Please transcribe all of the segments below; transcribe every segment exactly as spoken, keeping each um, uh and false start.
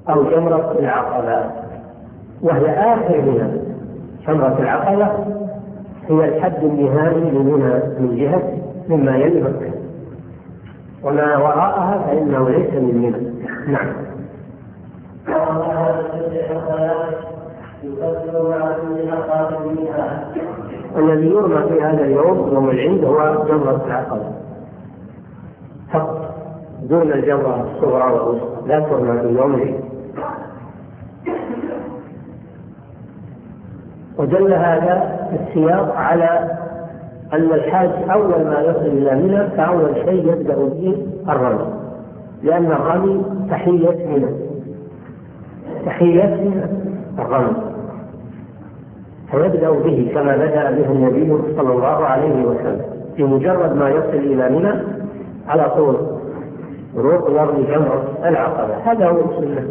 أو جمرة العقبة، وهي آخر منى. جمرة العقبة هي الحد النهائي لمنى من جهة مما يلي مكة، وما وراءها فإنه ليس من منى. نعم. الذي يرمى في هذا اليوم يوم العيد هو جمرة العقبة فقط، دون الجمرة الصغرى والوسطى، لا ترمى في يوم العيد. ودل هذا السياق على أن الحاج أول ما يصل إلى منى فأول شيء يبدأ به الرمي، لأن الرمي تحية منى، تحية الرمي، فيبدأ به كما بدأ به النبي صلى الله عليه وسلم. في مجرد ما يصل إلى منى على طول يروح يرمي جمرة العقبة، هذا هو السنة.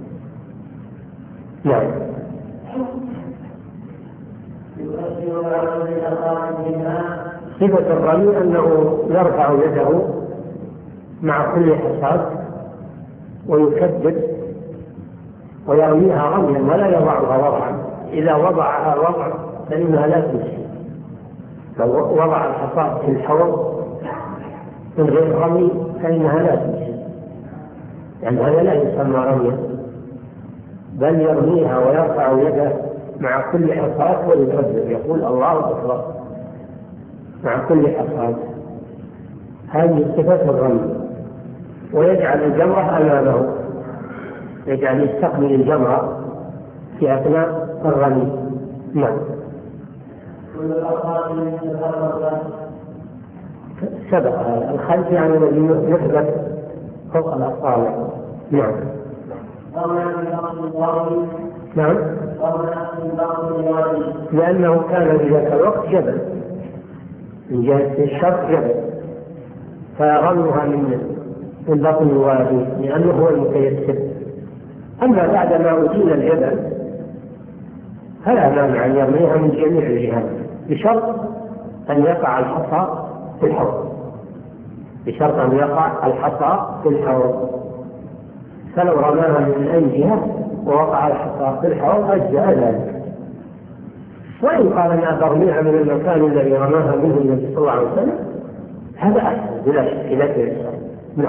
نعم. صفة الرمي أنه يرفع يده مع كل حصاد ويكبر ويرميها رميا ولا يضعها وضعا. إذا وضعها وضع فإنها لا تمشي. لو وضع الحصاد في الحوض من غير رمي فإنها لا تمشي، يعني هذا لا يسمى رميا، بل يرميها ويرفع يده مع كل حصاد ويكبر يقول الله أكبر مع كل حصاد. هذه صفة الرمي. ويجعل الجمرة أمامه، يجعل يستقبل الجمرة في أثناء الرمي. نعم. سبق الخلف يعني الذي يحدث فوق الأصابع. نعم. نعم. لأنه كان في ذاك الوقت جبل من جهة الشرق جبل، فرمها من من بطن الوادي لأنه هو المتيسر. أما بعد ما أزيل الجبل فلا مانع أن يرميها من جميع الجهات، بشرط أن يقع الحصى في الحوض، بشرط أن يقع الحصى في الحوض. فلو رماها من أي جهة ووقع الحصى في الحوض أجزأ ذلك. وإن قال أنا برميها من المكان الذي رماها منه النبي صلى الله عليه وسلم هذا أحسن بلا شك لا تيسر. نعم.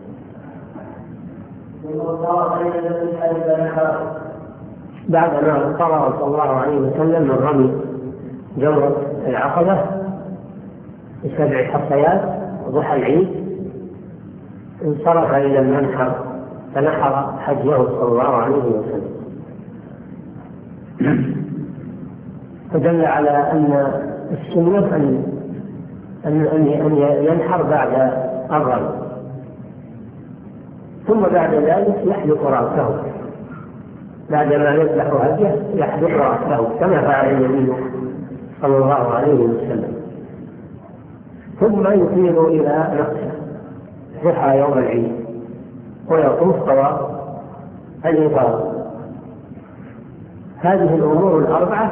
بعدما قرأ صلى الله عليه وسلم من رمي جمرة العقبة بسبع حصيات ضحى العيد انصرف إلى المنحر فنحر حجه صلى الله عليه وسلم. فدل على أن السنة أن أن ينحر بعد الرمي، ثم بعد ذلك يحلق رأسه، بعدما يذبح هديه يحلق رأسه كما فعل النبي صلى الله عليه وسلم، ثم يطيل إلى نفسه ضحى يوم العيد ويطوف طواف الإفاضة. هذه الأمور الأربعة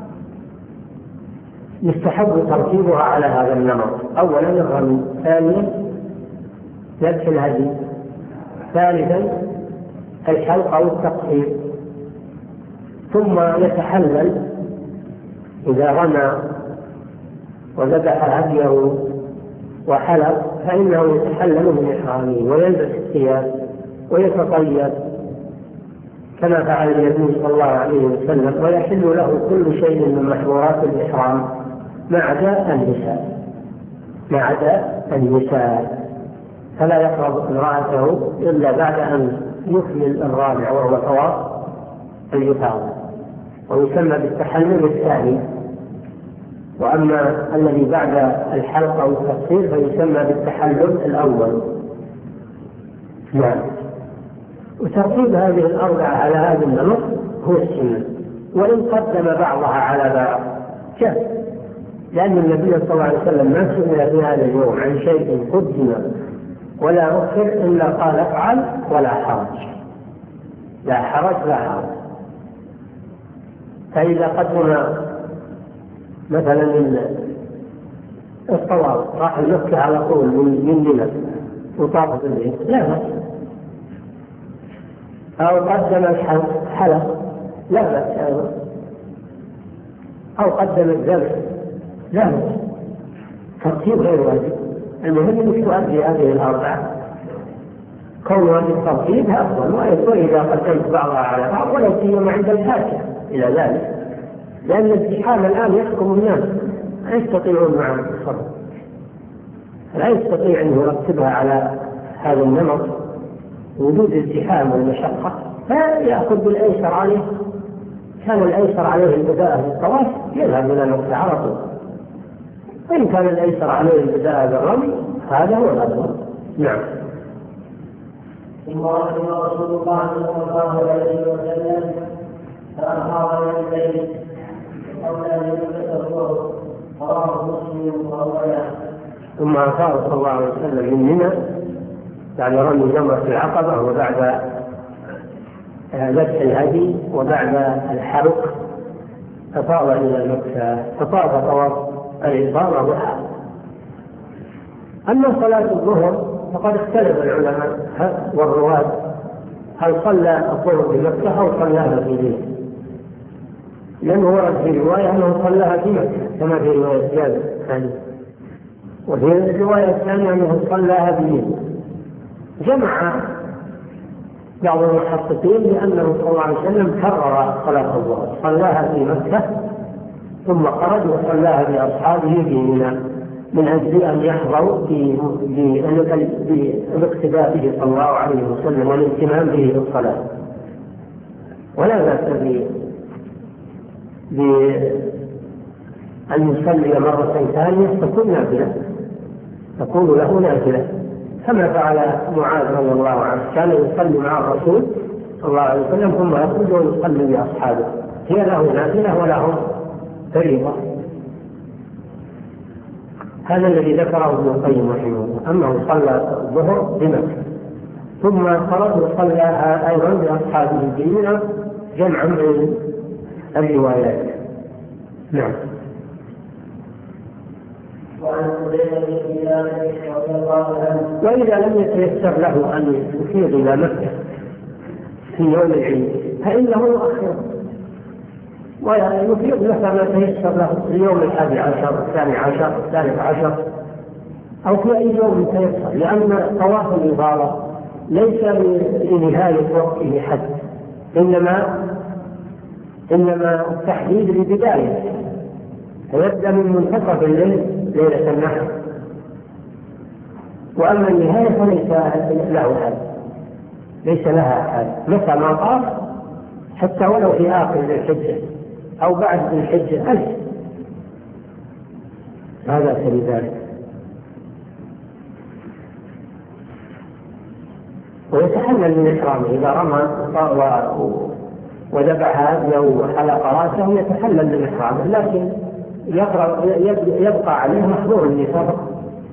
يستحب ترتيبها على هذا النمط. أولا الرمي، ثانيا ذبح الهدي، ثالثا الحلق أو التقصير، ثم يتحلل إذا رمى وذبح هديه وحلق فإنه يتحلل من إحرامه ويلبس الثياب ويتطيب كما فعل النبي صلى الله عليه وسلم، ويحل له كل شيء من محظورات الإحرام ما عدا النساء، ما عدا النساء، فلا يقرب امرأته إلا بعد أن يكمل الرابع وهو طواف الإفاضة، ويسمى بالتحلل الثاني. وأما الذي بعد الحلق أو التقصير فيسمى بالتحلل الأول. نعم. وترتيب هذه الأربعة على هذا النمط هو السنة، وإن قدم بعضها على بعض كيف؟ لأن النبي صلى الله عليه وسلم ما سئل في هذا اليوم عن شيء قدم ولا أخر إلا قال افعل ولا حرج، لا حرج لا حرج. فإذا قدم مثلا الطواف راح المكة على طول من منى وطاف بالبيت لا بأس، أو قدم الحلق لا بأس أيضا، أو قدم الذبح لا بأس، ترتيب غير واجب، المهم أنك تؤدي هذه الأربعة، كونها بالترتيب أفضل، وإذا قدمت بعضها على بعض ولا سيما عند الحاجة إلى ذلك، لأن الزحام الآن يحكم الناس لا يستطيعون معه التصرف، لا يستطيع أن يرتبها على هذا النمط وجود الزحام والمشقة، فيأخذ بالأيسر عليه، كان الأيسر عليه البداءة بالطواف يذهب إلى الوقت على طول، وإن كان الأيسر عليه البداءة بالرمي هذا هو الأفضل. نعم. ثم رحم رسول الله صلى الله عليه وسلم فأخاف من الليل قبل أن يلبس الظهر، رواه مسلم وأوله. ثم أخاف صلى الله عليه وسلم من منى بعد رمي جمرة العقبة وبعد ذبح الهدي وبعد الحرق أفاض إلى مكة فطاف طواف الإفاضة ضحى. أما صلاة الظهر فقد اختلف العلماء والرواة هل صلى الظهر بمكة أو صلاها في منى، لأنه ورد في رواية أنه صلاها في مكة كما في رواية جابر الثانية، وفي الرواية الثانية أنه صلاها في منى. جمع بعض المحققين لأنه صلى الله عليه وسلم كرر صلاة الظهر، صلاها في مكة ثم خرج وصلاها بأصحابه في منى من أجل أن يحظوا بالاقتداء به صلى الله عليه وسلم والاهتمام به بالصلاة. ولا بأس بأن يصلي مرة ثانية تكون نافلة، تكون له نافلة، كما فعل معاذ رضي الله عنه، كان يصلي مع الرسول صلى الله عليه وسلم ثم يخرج ويصلي بأصحابه، هي له نافلة وله فريضة. هذا الذي ذكره ابن القيم رحمه الله، أنه صلى الظهر بمكة ثم خرج وصلى أيضا بأصحابه الدين، جمعا من الروايات. نعم. وإذا لم يتيسر له أن يفيض إلى مكة في يوم العيد فإنه يؤخر ويفيض له ما تيسر له في اليوم الحادي عشر الثاني عشر الثالث عشر أو في أي يوم تيسر، لأن طواف الإفاضة ليس لنهاية وقته حد، إنما إنما التحديد لبداية، فيبدأ من منتصف الليل ليلة النحر، وأما النهاية فليس له حد، ليس لها حد، متى ما طاف حتى ولو في آخر الحجة أو بعد الحجة ألف هذا سبيل ذلك. ويتحلل من إحرامه إذا رمى وذبح هذه وحلق راسه يتحلل من إحرامه، لكن يبقى عليه محظور النفاق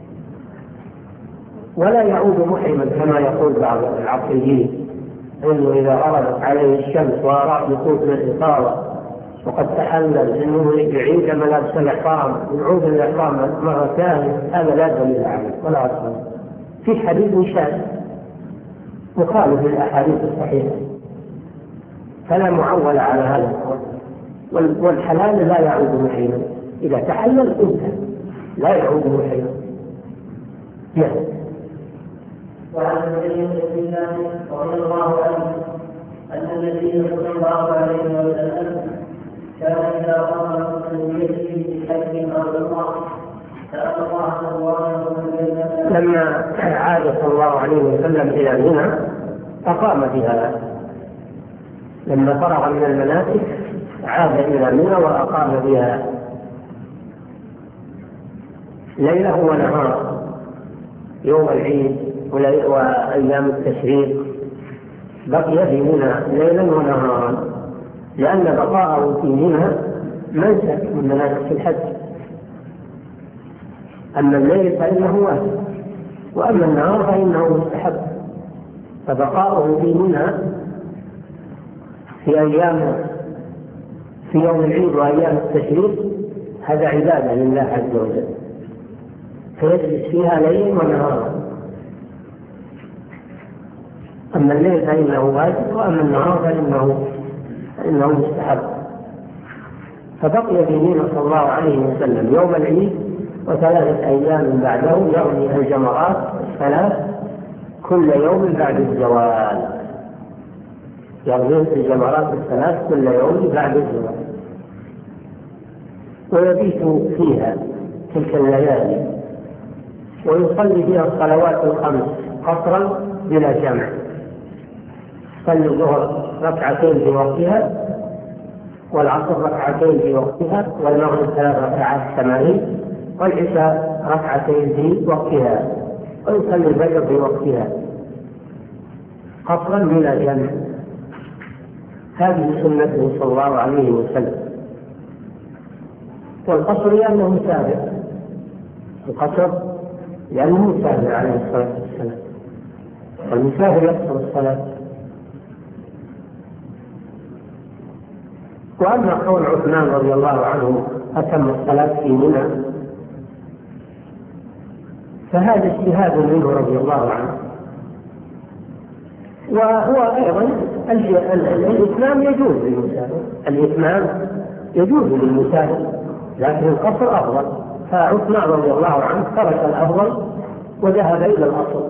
ولا يعود محرما كما يقول بعض العقليين، انه اذا غربت عليه الشمس واراد يطوف للإفاضة وقد تحلل انه يعيد ملابس الاحرام يعود الاحرام مره ثانيه، هذا لا دليل عليه ولا اصل في حديث شاذ مخالف للاحاديث الصحيحه، فلا معول على هذا القول. والحلال لا يعود محرما، إذا تحلل انت لا يعود محرما. نعم. وعن النبي رضي الله عنه أن النبي صلى الله عليه وسلم كان إذا قام من يده بحج أو عمرة سأل الله سبحانه وتعالى. لما عاد صلى الله عليه وسلم إلى منى أقام بها، لما فرغ من المناسك عاد إلى منى وأقام بها ليله ونهار يوم العيد وأيام التشريق، بقي في منى ليلا ونهارا، لأن بقاءه في منى منسك من مناسك الحج. أما الليل فإنه واجب، وأما النهار فإنه مستحب، فبقاؤه في منى في أيام في يوم العيد وأيام التشريق هذا عبادة لله عز وجل، فيجلس فيها ليلا ونهارا. أما الليل فإنه واجب، وأما النهار فإنه فإنه مستحب. فبقي بمنى صلى الله عليه وسلم يوم العيد وثلاثة أيام بعده، يعني الجمرات الثلاث كل يوم بعد الزوال، يرمي الجمرات الثلاث كل يوم بعد الزوال، ويبيت فيها تلك الليالي، ويصلي فيها الصلوات الخمس قصرا بلا جمع. صلي الظهر ركعتين في وقتها، والعصر ركعتين في وقتها، والمغرب ثلاث ركعات ثمانين، والعشاء ركعتين في وقتها، ويصلي الفجر في وقتها قصرا بلا جمع. هذه سنته صلى الله عليه وسلم. والقصر لأنه مسافر، القصر لأنه مسافر عليه الصلاة والسلام، والمسافر يقصر الصلاة. وأما قول عثمان رضي الله عنه أتم الصلاة في منى فهذا اجتهاد منه رضي الله عنه. وهو أيضا الإتمام يجوز للمسافر، الإتمام يجوز للمسافر، لكن القصر أفضل. فعثمان رضي الله عنه ترك الأفضل وذهب إلى الأصل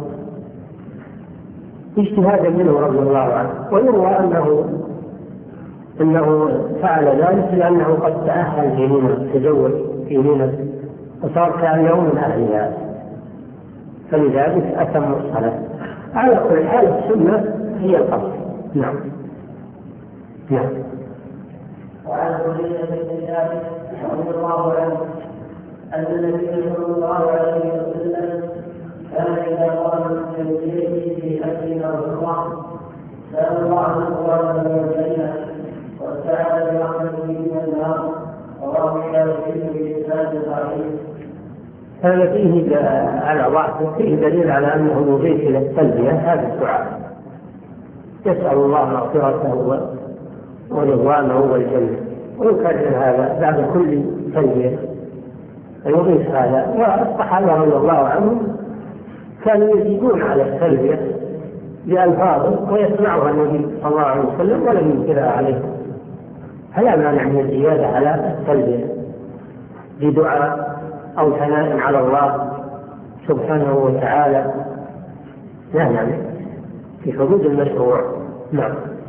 اجتهادا منه رضي الله عنه. ويروى أنه إنه فعل ذلك لأنه قد تأهل في منى، تزوج في منى وصار كأنه من أهلها، فلذلك أتم الصلاة. على كل حال السنة هي القصر. نعم. نعم. وعن حذيفة بن ثابت رضي الله عنه أن النبي صلى الله عليه وسلم كان إذا قام من الليل في حج أو عمرة سأل الله سبحانه وتعالى واستعاذ برحمته من النار، رواه الشافعي بإسناد صحيح. هذا فيه على ضعف، فيه دليل على أنه يضيف إلى التلبية هذا الدعاء، يسأل الله مغفرته ورضوانه والجنة، ويكرر هذا بعد كل تلبية يضيف هذا. والصحابة رضي الله عنهم كانوا يزيدون على التلبية بألفاظ ويسمعها النبي صلى الله عليه وسلم ولم ينكرها عليه، فلا مانع من الزيادة على التلبية بدعاء أو ثناء على الله سبحانه وتعالى، لا مانع في حدود المشروع. نعم.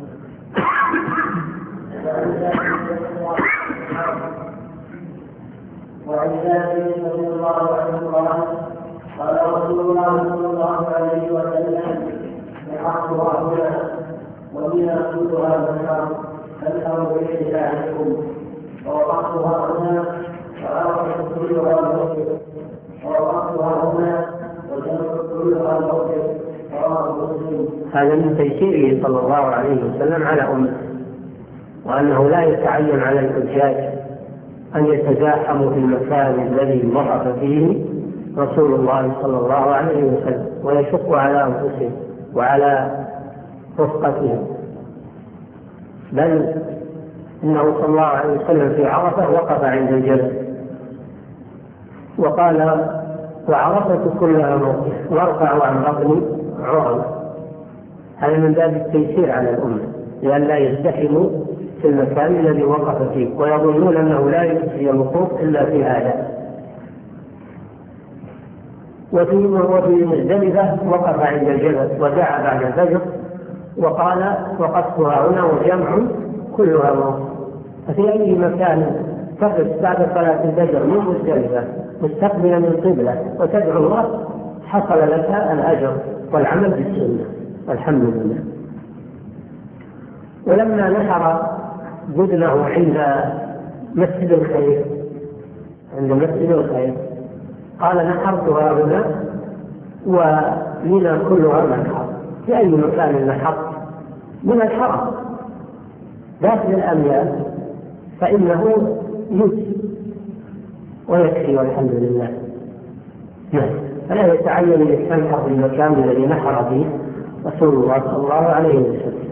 وعن جابر رضي الله عنه قال قال رسول الله صلى الله عليه وسلم نحرها هنا ومنها كلها نحر فالأمر بإحسانكم، ووقفتها هنا فأرض كلها الموقف، ووقفتها هنا وجنب كلها الموقف، رواه مسلم. هذا من تيسيره صلى الله عليه وسلم على أمته، وأنه لا يتعين على الحجاج أن يتزاحموا في المكان الذي وقف فيه رسول الله صلى الله عليه وسلم، ويشق على أنفسهم وعلى رفقتهم، بل إنه صلى الله عليه وسلم في عرفة وقف عند الجبل وقال وعرفة كلها موقف وارفعوا عن بطني عرض. هذا من باب التيسير على الأمة لئلا يزدحموا في المكان الذي وقف فيه ويظنون أنه لا يجزي الوقوف إلا في هذا. وفي وفي مزدلفة وقف عند الجبل ودعا بعد الفجر وقال وقفتها هنا وجمع كلها موقف. ففي أي مكان تقف بعد صلاة الفجر من مزدلفة مستقبلا من القبلة وتدعو الله حصل لك الأجر والعمل بالسنة والحمد لله. ولما نحر بدنه عند مسجد الخير عند مسجد الخير قال نحرتها هنا ومنى كلها منحر. في أي مكان نحر من الحرم داخل الأميال فإنه يجزي ويكفي والحمد لله. نعم. فلا يتعين الاستنحر في المكان الذي نحر فيه رسول الله صلى الله عليه وسلم،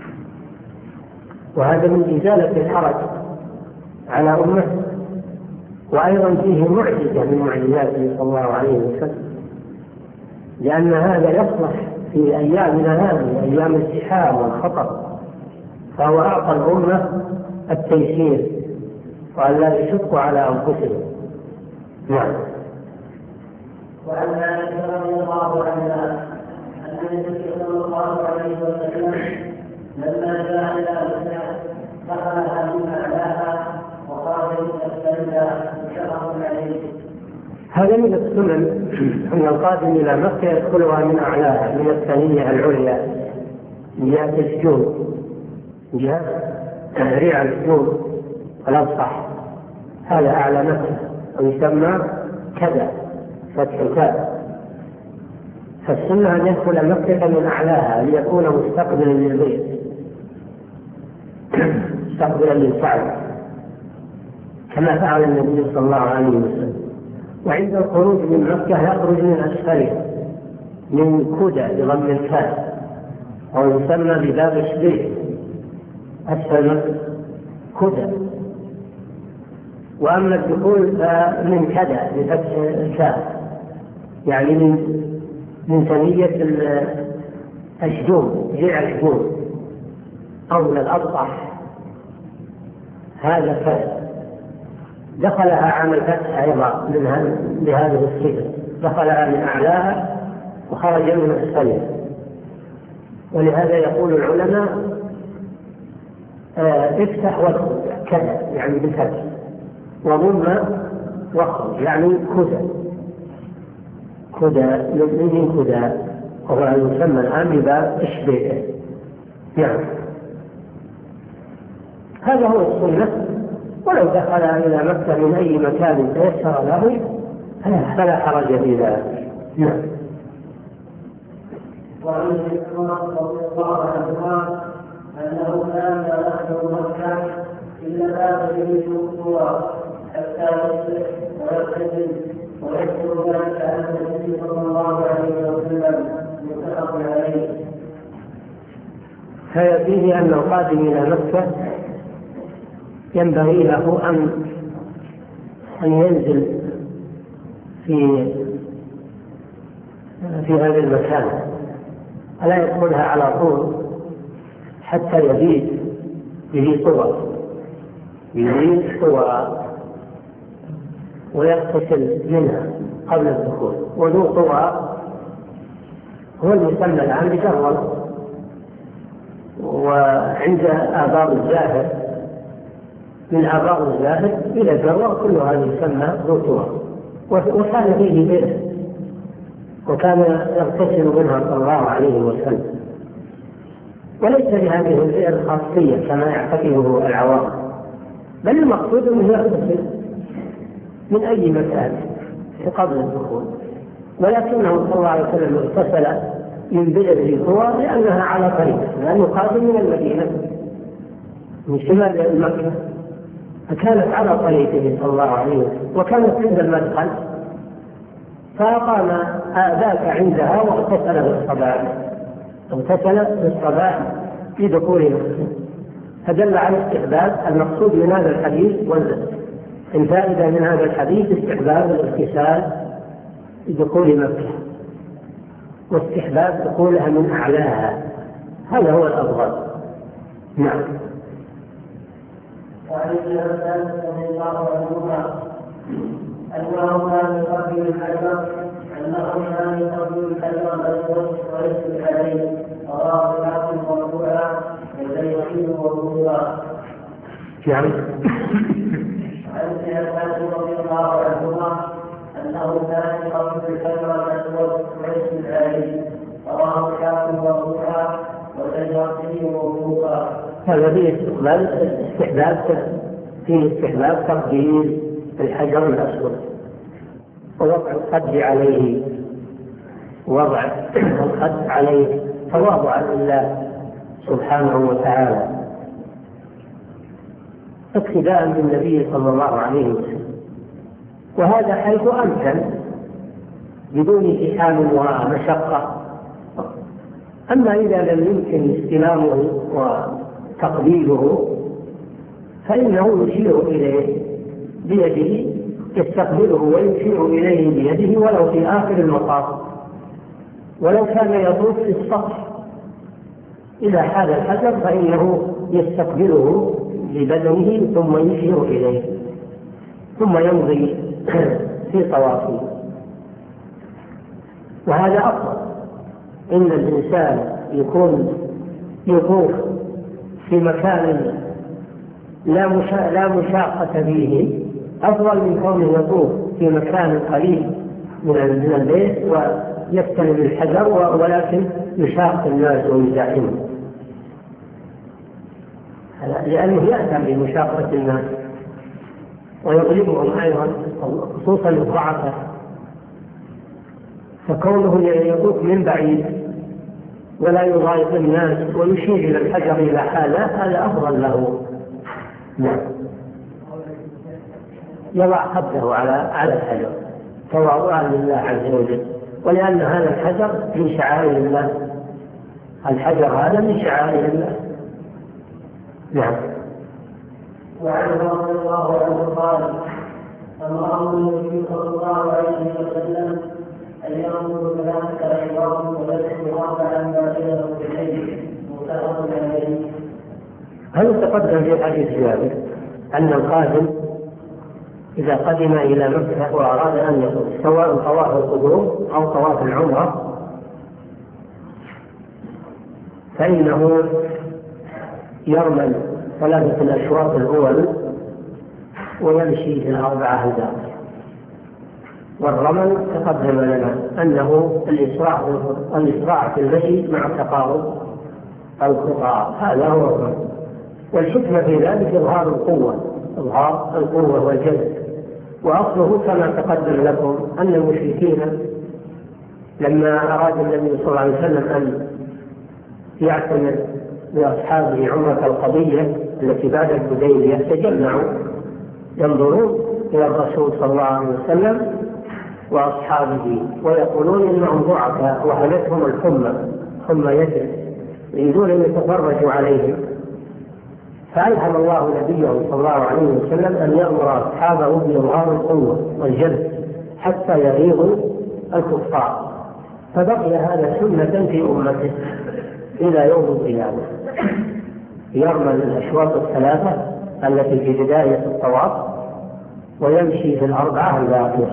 وهذا من إزالة الحرج على أمته، وأيضا فيه معجزة من معجزاته صلى الله عليه وسلم، لأن هذا يصلح في أيامنا هذه أيام الزحام والخطر، فهو أعطى الأمة التيسير وأن لا يشقوا على أنفسهم. نعم. وعن عائشة رضي الله عنها أن النبي صلى الله عليه وسلم لما جاء إلى مكة دخلها من أعلاها وقال أسلمنا متفق عليه. هذا من السنن أن القادم إلى مكة يدخلها من أعلاها، من الثانية العليا، من جهة السجود، من جهة ريع السجود والأبصح، هذا أعلى مكة ويسمى كذا فتح الكاف. فالسنة أن يدخل مكة من أعلاها ليكون مستقبلا للبيت، مستقبلا للكعبة كما فعل النبي صلى الله عليه وسلم. وعند الخروج من مكة يخرج من أسفلها من كدى بضم الكاف، أو يسمى بباب الشبيك، أسفل كدى. وأما الدخول من كدى بفتح الكاف، يعني من من ثنية الشجون، جيع الشجون أو من الأبطح، هذا فتح. دخلها عام الفتح أيضا بهذه الصفة، دخلها من أعلاها وخرج من أسفلها. ولهذا يقول العلماء آه افتح وادخل كذا، يعني بالفتح، وضم واخرج يعني كذا كذا من كذا، وهو يسمى الآن بباب الشبيكة. يعني هذا هو السنة. ولو دخل إلى مكة من أي مكان تيسر له فلا حرج في ذلك. نعم. وعن ابن عمر رضي الله عنهما أنه كان لا يدخل مكة إلا باب به الصور حتى يصبح ويغتسل ويذكر ذلك عن النبي صلى الله عليه وسلم متفق عليه. فيه أن القادم إلى مكة ينبغي له أن أن ينزل في في هذا المكان، ألا يدخلها على طول حتى يبيت به طوى، يبيت طوى ويغتسل منها قبل الدخول. وذو طوى هو المسمى الآن بجرول، وعند آبار الزاهر، من آبار الزاهر إلى جرول كل هذا يسمى ذو طوى. وكان فيه بئر وكان يغتسل منها صلى الله عليه وسلم. وليس لهذه البئر خاصية كما يعتقده العوام، بل المقصود أنه يغتسل من أي مكان قبل الدخول. ولكنه صلى الله عليه وسلم اغتسل من بئر ذي طوى لأنها على طريق، لأنه قادم من المدينة من شمال مكة، فكانت على طريقه صلى الله عليه وسلم، وكانت عند المدخل، فأقام ذاك عندها واغتسل بالصباح، اغتسل بالصباح في دخول مكة. فدل على استحباب. المقصود من هذا الحديث والفائدة من هذا الحديث استحباب الاغتسال في دخول مكة، واستحباب دخولها من أعلاها، هذا هو الأفضل. نعم. وعن ابن عباس رضي الله عنهما أنه كان يقبل الحجر أنه كان يقبل الحجر الأسود ويسجد عليه، رواه الحاكم مرفوعا والبيهقي موقوفا. نعم. عن ابن عباس رضي الله عنهما أنه كان يقبل الحجر الأسود ويسجد عليه، رواه الحاكم مرفوعا والبيهقي موقوفا. هذا فيه استقبال استحباب فيه استحباب تقبيل الحجر الأسود ووضع الخد عليه، وضع الخد عليه تواضعا لله سبحانه وتعالى، اقتداء بالنبي صلى الله عليه وسلم. وهذا حيث أمكن بدون ازدحام ومشقة. أما إذا لم يمكن استلامه وتقبيله فإنه يشير إليه بيده، يستقبله ويشير إليه بيده ولو في آخر المطاف، ولو كان يطوف في السطح إذا حال الحجر فإنه يستقبله ببدنه ثم يشير إليه ثم يمضي في طوافه، وهذا أفضل. إن الإنسان يكون يطوف في مكان لا مشاقة فيه أفضل من كونه يطوف في مكان قريب من البيت ويستلم الحجر ولكن يشاق الناس ويزاحمهم، لأنه يأتم بمشاقة الناس ويغلبهم أيضا خصوصا الضعفاء، فكونه يطوف من بعيد ولا يضايق الناس ويشير إلى الحجر إلى حاله هذا أفضل له. نعم، يضع خده على على الحجر تواضعا لله عز وجل، ولأن هذا الحجر من شعائر الله، الحجر هذا من شعائر الله. نعم. وعن رضي الله عنه قال: أمر النبي صلى الله عليه وسلم أن يأمر ثلاثة أيام ويذكر أربعا باقية في الليل، متفق عليه. هل تقدم في حديث جابر أن القادم إذا قدم إلى مكة وأراد أن يطوف سواء طواف القدوم أو طواف العمرة فإنه يرمل ثلاثة الأشواط الأول ويمشي في الأربعة الباقية. والرمل تقدم لنا أنه الإسراع الإسراع في المشي مع تقارب الخطى، هذا هو الرمل. والحكمة في ذلك إظهار القوة إظهار القوة والجذب. وأصله كما تقدم لكم أن المشركين لما أراد النبي صلى الله عليه وسلم أن يعتمر بأصحابه عمرة القضية التي بعد الحديبية تجمعوا ينظرون إلى الرسول صلى الله عليه وسلم وأصحابه ويقولون إنهم ضعفاء وهلتهم الحمى حمى يثرب يريدون أن يتفرجوا عليهم، فألهم الله نبيه صلى الله عليه وسلم أن يأمر أصحابه بإظهار القوة والجذب حتى يغيظوا الكفار، فبقي هذا سنة في أمته إلى يوم القيامة. يرمل الأشواط الثلاثة التي في بداية الطواف ويمشي في الأربعة الباقية.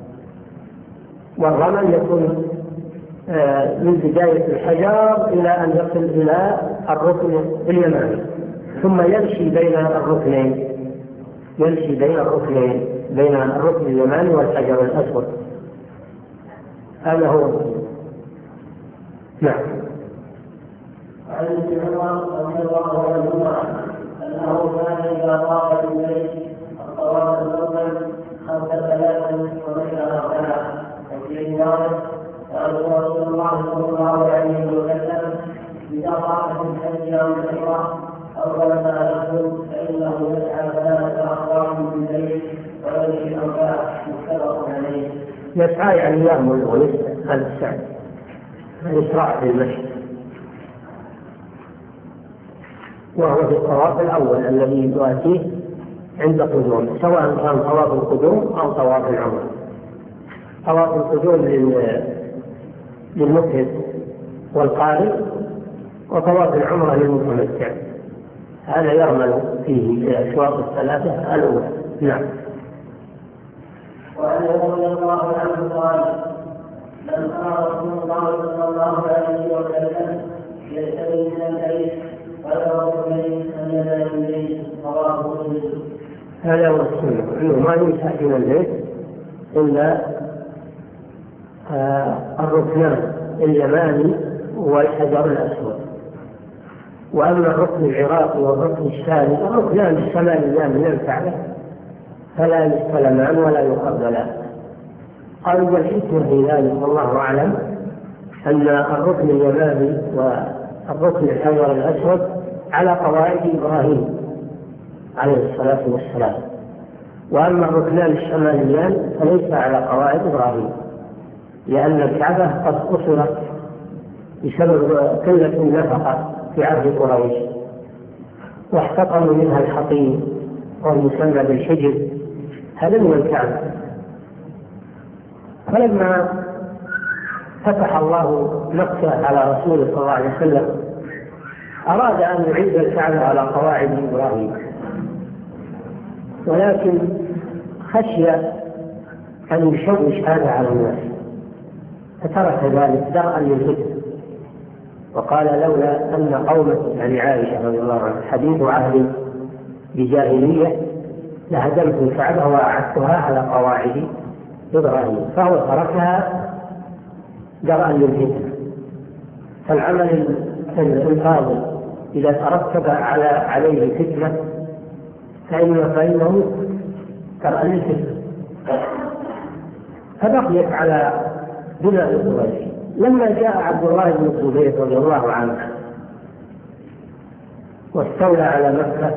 والرمل يكون من بداية الحجر إلى أن يصل إلى الركن اليماني، ثم يمشي بين الركنين يمشي بين الركنين بين الركن اليماني والحجر الأسود. هذا هو. نعم. عن ابن عمر رضي الله عنهما انه كان اذا طاف بالبيت الطواف الاول خمس ثلاث ومشى اربعه، وفي روايه قال رسول الله صلى الله عليه وسلم: اذا طاف بالحج او العمره اول ما يدخل فانه يسعى ثلاثه اقوام بالبيت ويمشي اربعه، متفق عليه. يسعى يعني يعمل ويسعى، هذا السعي الإسراع في المشي، وهو في الطواف الأول الذي يؤتيه عند قدوم، سواء كان طواف القدوم أو طواف العمرة. طواف القدوم للمفرد والقارئ، وطواف العمرة للمتمتع، هذا يرمل فيه الأشواط الثلاثة الأولى. نعم. وعن رضي الله عنه قال: لما رسول الله صلى الله عليه وسلم يستوي من البيت ويرى البيت ان ينام البيت رواه مسلم. هذا هو السنة، انه ما ينتهي من البيت الا آه الركنان اليماني والحجر الاسود. واما الركن العراقي والركن الشامي، الركنان الشماليان من الكعبه فلا يستلمان ولا يقبلان. قالوا والحكمة في ذلك والله أعلم أن الركن اليماني والركن الحجر الأسود على قواعد إبراهيم عليه الصلاة والسلام، وأما الركنان الشماليان فليس على قواعد إبراهيم، لأن الكعبة قد قصرت بسبب قلة النفقة في عهد قريش، واحتقروا منها الحطيم والمسمى بالحجر، هذا من الكعبة. فلما فتح الله مكة على رسوله صلى الله عليه وسلم أراد أن يعيد الكعبة على قواعد إبراهيم، ولكن خشي أن يشوش هذا على الناس فترك ذلك درءا للفتنة، وقال لولا أن قومة يعني عائشة رضي الله عنها حديث عهد بجاهلية لهدمت الكعبة وأعدتها على قواعد إبراهيم، فهو تركها درءا للفتنة. فالعمل الفاضل إذا ترتب على عليه فتنة فإنه فإنه درءا للفتنة، فبقيت على بناء قريش. لما جاء عبد الله بن الزبير رضي الله عنه واستولى على مكة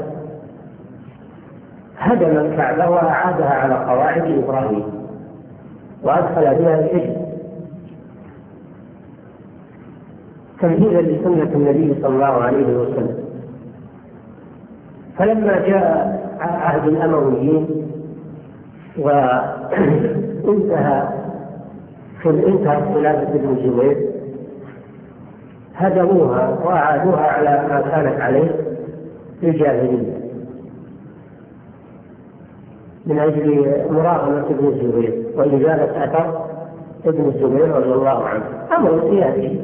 هدم الكعبة وأعادها على قواعد إبراهيم وأدخل بها الحج تمهيدا لسنة النبي صلى الله عليه وسلم. فلما جاء عهد الأمويين وانتهى انتهت خلافة ابن الزبير هدموها وأعادوها على ما كانت عليه في الجاهلية من أجل مراقبة ابن الزبير وإزالة أثر ابن الزبير رضي الله عنه، أمر سياسي.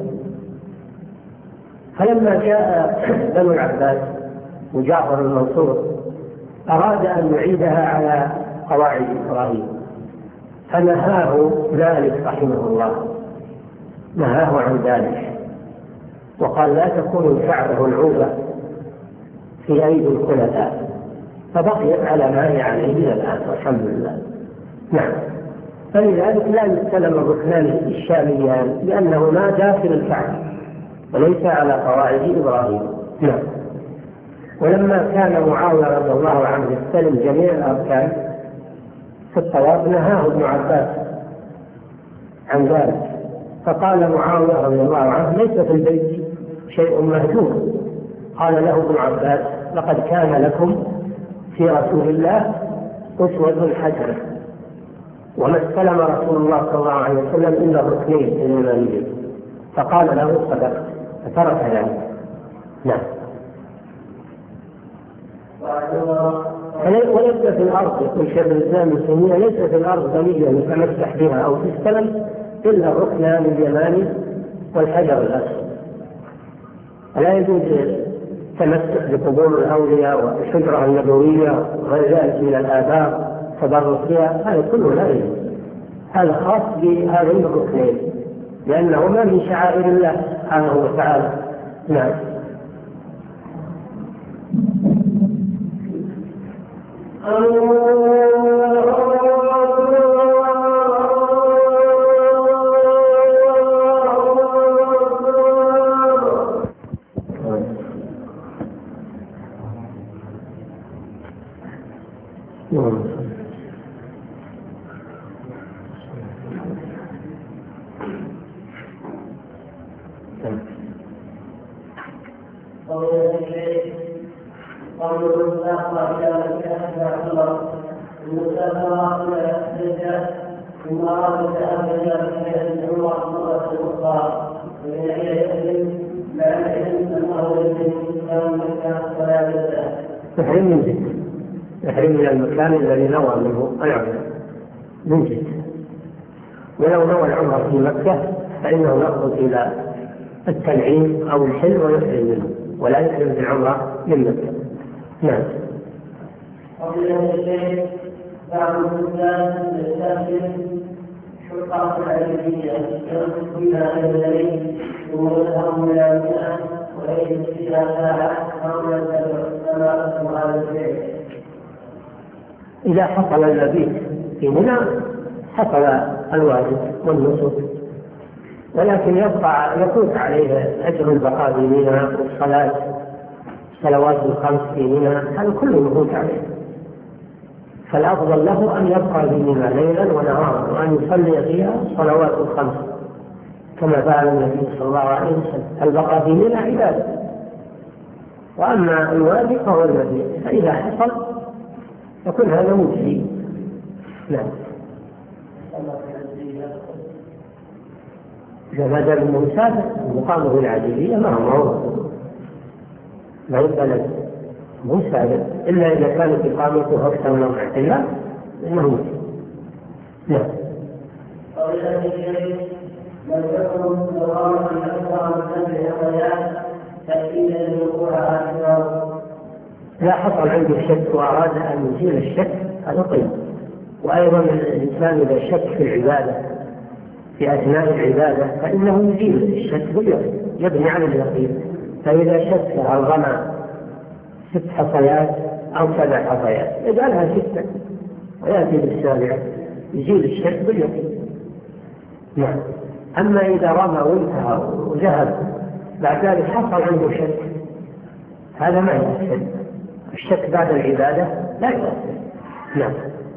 فلما جاء بنو العباس وجعفر المنصور أراد أن يعيدها على قواعد إبراهيم فنهاه ذلك رحمه الله، نهاه عن ذلك وقال لا تكون الكعبة العوبة في أيدي الخلفاء، فبقيت على ما هي عليه إلى الآن والحمد لله. نعم. فلذلك لا يستلم الركنان الشاميان لأنهما داخل الكعبة وليس على قواعد إبراهيم. نعم. ولما كان معاوية رضي الله عنه يستلم جميع الأركان في الطواف نهاه ابن عباس عن ذلك، فقال معاوية رضي الله عنه ليس في البيت شيء مهجور. قال له ابن عباس لقد كان لكم في رسول الله أسوة حسنة، وما استلم رسول الله صلى الله عليه وسلم إلا الركنين اليمانيين، فقال له صدقت فترك ذلك. نعم. وليس في الأرض يقول شيخ الإسلام ابن تيمية ليس في الأرض بنية يتمسح بها أو تستلم إلا الركن اليماني والحجر الأسود. لا يجوز تمسك بقبور الأولياء والحجرة النبوية وغير ذلك من الآثار تبرك بها، هذا كله لا يجوز، هذا خاص بهذين الركنين لأنهما من شعائر الله سبحانه وتعالى. نعم. يحرم من جد، يحرم من المكان الذي نوى منه العمرة من جد، ولو نوى العمرة في مكة فإنه يخرج إلى التنعيم أو الحل ويحرم منه ولا يحرم بالعمرة من مكة. نعم. وفي الشيء بعض الناس يستخدم شرطة العلمية بما الذي يمرهم إلى المئة وليس فيها ساعة أو يتبع هذا الشيء. إذا حصل المبيت في منى حصل الواجب والنصف، ولكن يبقى يفوت عليه أجر البقاء في منى والصلاة صلوات الخمس في منى، هذا كله يفوت عليه. فالأفضل له أن يبقى في منى ليلا ونهارا وأن يصلي فيها صلوات الخمس كما فعل النبي صلى الله عليه وسلم. البقاء في منى عبادة، وأما الواجب فهو المبيت، فإذا حصل يكون هذا مجزي. نعم. ما دام انه مسافر مقامه العادلية ما هو معروف، ما يبقى له مسافر إلا إذا كانت إقامته أكثر من أربعة أيام إنه مسافر. نعم. لم يكن مقاما أكثر من سبع آيات تأكيدا لوقوعها أكثر. لا حصل عنده شك وأراد أن يزيل الشك هذا طيب. وأيضا الإنسان إذا شك في العبادة في أثناء العبادة فإنه يزيل الشك باليقين، يبني على اليقين. فإذا شك هل رمى ست حصيات أو سبع حصيات يجعلها ستة ويأتي بالسابعة يزيل الشك باليقين. نعم. أما إذا رمى وانتهى وذهب بعد ذلك حصل عنده شك هذا ما يؤثر، الشك بعد العبادة لا يؤثر. نعم.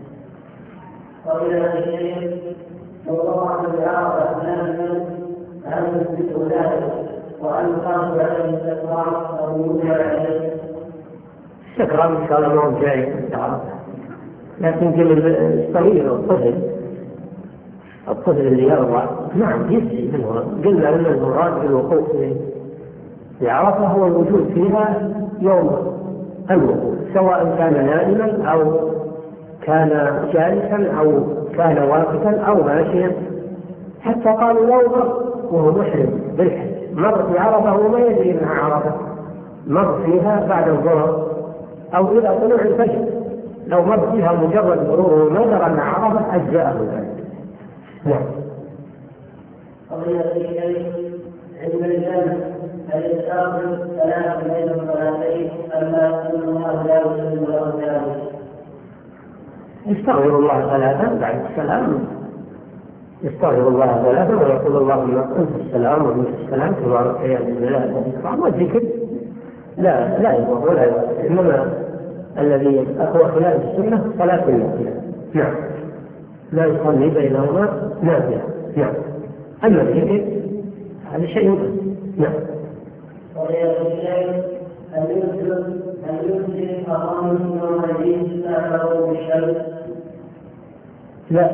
وإلى الشيء وضع العرب أثناء أن يثبت ذلك وأن يقام عليه الاستقرار أو يوجد عليه استقرار إن شاء الله ما هو جاي لكن جل الصغير والطفل الطفل اللي يرضع نعم يجزي منه. قلنا أن المراد بالوقوف في عرفة هو الوجود فيها يوم الوقوف سواء كان نائما أو كان جالسا أو كان واقفا أو ماشيا. حتى قالوا لو مر وهو محرم بالحج مر في عرفة وما يدري انها عرفة، مر فيها بعد الظهر أو إلى طلوع الفجر، لو مر فيها مجرد مروره وما درى انها عرفة أجزاءه ذلك. نعم. قضية الشيء علم الجنة هل يستغفر ثلاث بين الصلاتين أما أن الله لا يسلم له ذلك؟ يستغفر الله ثلاثا بعد السلام، يستغفر الله ثلاثا ويقول اللهم انت السلام ومنك السلام تبارك يا ذي الجلال والإكرام والذكر. لا لا يضر ولا يضر، إنما الذي هو خلاف السنة صلاة النافلة. نعم. لا يصلي بينهما نافلة. نعم. أما الذكر هذا شيء. نعم. وغير الشيء أن يمكن أن يمكن أقام يوم الدين سأله بالشمس. لا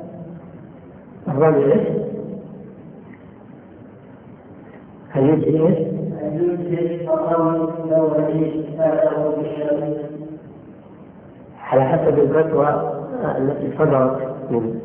الرمي ايش؟ هل يمكن ايش؟ أن يمكن أقام يوم الدين سأله بالشمس. على حسب الفتوى التي صدرت من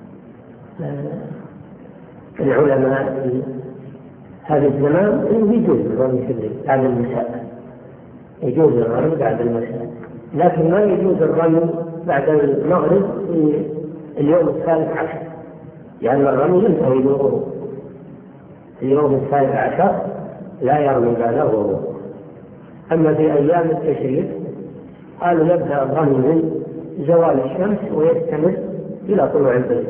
العلماء في هذا الزمان انه يجوز الرمي في الليل بعد المساء، يجوز الرمي بعد المساء، لكن ما يجوز الرمي بعد المغرب في اليوم الثالث عشر، لأن يعني الرمي ينتهي بالغروب. اليوم الثالث عشر لا يرمي بعد الغروب. أما في أيام التشريق قالوا يبدأ الرمي من زوال الشمس ويستمر إلى طلوع الفجر.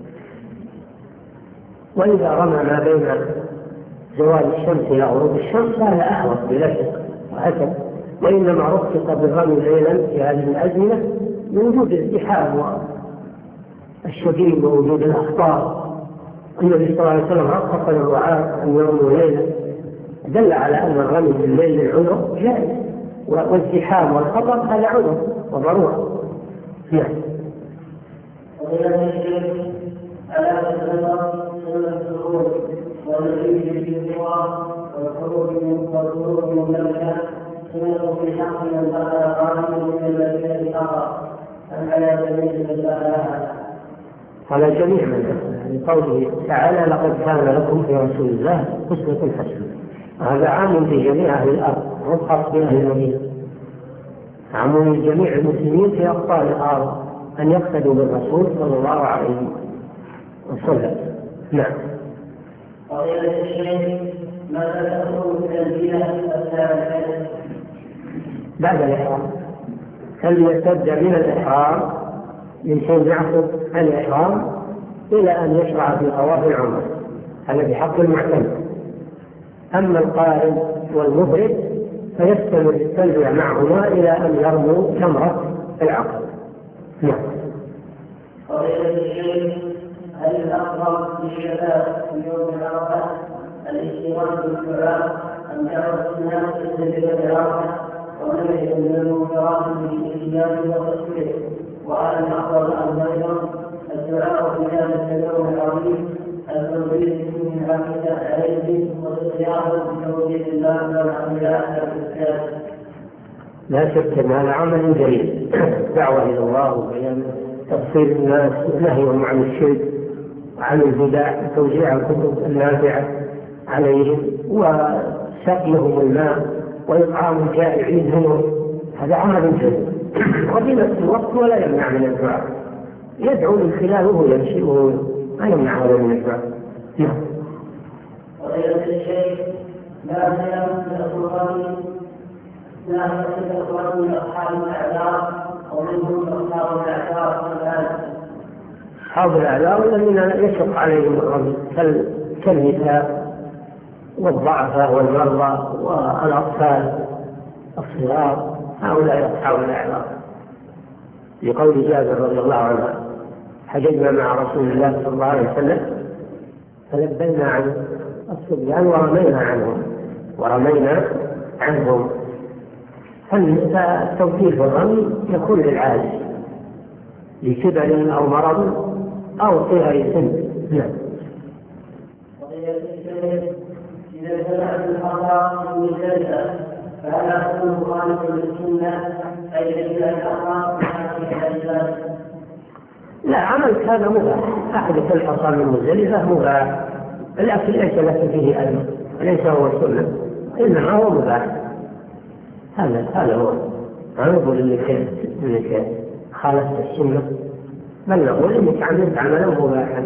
وإذا رمى ما بين زوال الشمس إلى غروب الشمس فهذا أحوط بلا شك وحسن. وإنما رخص بالرمي ليلا في هذه الأزمنة لوجود الازدحام الشديد ووجود الأخطار. النبي صلى الله عليه وسلم رخص للرعاة أن يرموا ليلا، دل على أن الرمي بالليل العذر جائز، والازدحام والخطر هذا عذر وضرورة. نعم. وغير الشيء ألا تتذكر سنة الخروج والمجيء في الصور والخروج من مملكة سنة في حق من دخل قائما من المدينة الآخر أم على جميع من دخلها؟ على جميع من دخلها، لقوله تعالى لقد كان لكم في رسول الله أسوة حسنة. هذا عام في جميع أهل الأرض وخاص بأهل المدينة، عام لجميع المسلمين في أقطار الأرض أن يقتدوا بالرسول صلى الله عليه وسلم. نعم. وغير الشيء ماذا تقول التلبية أثناء الحج؟ بعد الإحرام هل يبتدأ من الإحرام من حين يعقد الإحرام إلى أن يشرع في طواف العمرة، هذا بحق المعتمر. أما القارن والمفرد فيستمر التلبية معهما إلى أن يرموا ثمرة العقد. نعم. وغير الشيء هل الأفضل للشباب في يوم العرفة الاشتغال بالدعاء أم دعوة الناس بالذكر العرفة ونهي من المنكرات بالإيجاب والتصوير؟ وهل الأفضل أم أيضا الدعاء في ذلك اليوم العظيم التوحيد من عقيدة عليه والاختيار بتوحيد الله والعقيدة الإسلام. لا شك أن هذا عمل جليل، دعوة إلى الله وبيان تفصيل الناس ونهيهم عن الشرك وعن البدع وتوزيع الكتب النافعة عليهم وسقيهم الماء وإطعام الجائعين منهم، هذا عمل جليل. وفي نفس الوقت ولا يمنع من الدعاء، يدعو من خلاله يمشي ما يمنع ولا من الدعاء. وغير الشيء لا من القرآن لا من القرآن من أصحاب الأعذار ومنهم أصحاب الأعذار الآن. أصحاب الأعذار الذين يشق عليهم الرمي كالنساء والضعفاء والمرضى والأطفال الصغار، هؤلاء أصحاب الأعذار. لقول جابر رضي الله عنه: حججنا مع رسول الله صلى الله عليه وسلم فلبينا عن الصبيان ورمينا عنهم ورمينا عنهم فالتوفيق والرمي يكون للعاجز لكبر أو مرض أو صغر سن. نعم. إذا سمعت الحرام من ذلك فلا تكون مخالفا للسنة أي إلى الحرام لا، عمل كان مباح، أحدث الحصان من مزدلفة مباح، الأكل ليس لك فيه ألم، ليس هو السنة إنما هو مباح. هذا هذا هو ما نقول إنك إنك خالفت السنة، بل نقول إنك عملت عملا مباحا.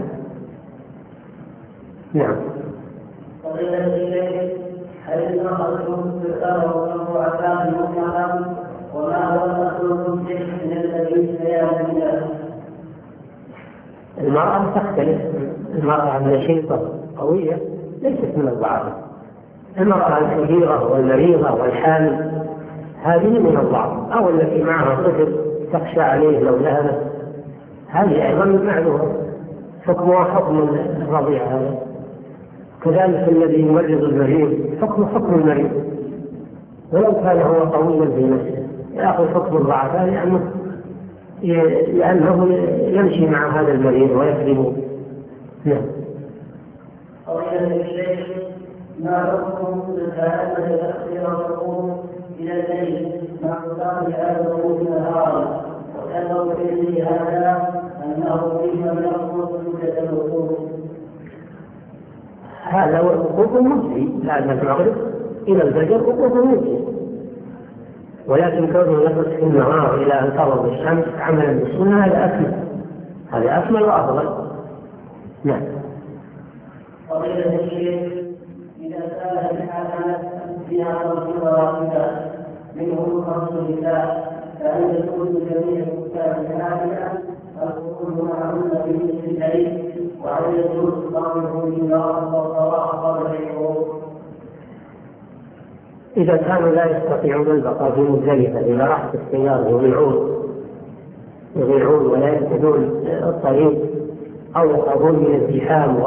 نعم. هل أخذتم في الأرض والمعتاد مطلقا وما هو المخلوق من الذي سيعمل؟ المرأة تختلف، المرأة النشيطة قوية ليست من الضعف، المرأة الكبيرة والمريضة والحامل هذه من الضعف، أو التي معها طفل تخشى عليه لو ذهبت هذه أيضا معلومة حكمها حكم الرضيع. هذا كذلك الذي يمرض المريض حكم حكم المريض، ولو كان هو قويا في نفسه يأخذ حكم الضعفاء لأنه لأنه يمشي مع هذا المريض ويخدمه. نعم. قضية الشيخ ما حكم التعامل تأخير الركوع إلى الليل مع قطار هذا الركوع نهارا، وكان في هذا أنه فيما يرفض مدة الركوع. هذا هو الوقوف المجزي، لأن المغرب إلى الفجر وقوف مجزي، ولكن كونه يخرج في النهار إلى أن تغرب الشمس عملا بالسنة هذا أكمل، هذا أكمل وأفضل. نعم. قضية الشيخ إذا سأل الحالات فيها رسول واحدة منهم رسول الله فهل يكون جميع الكتاب العالية أو يكون معهن بمثل العيد وهل يجوز ضمنه بالنار والصلاة قبل الشروط؟ إذا كانوا لا يستطيعون البقاء في مزدلفة إذا راحت السيارة يضيعون يضيعون ولا يجدون الطريق أو يخافون من الزحام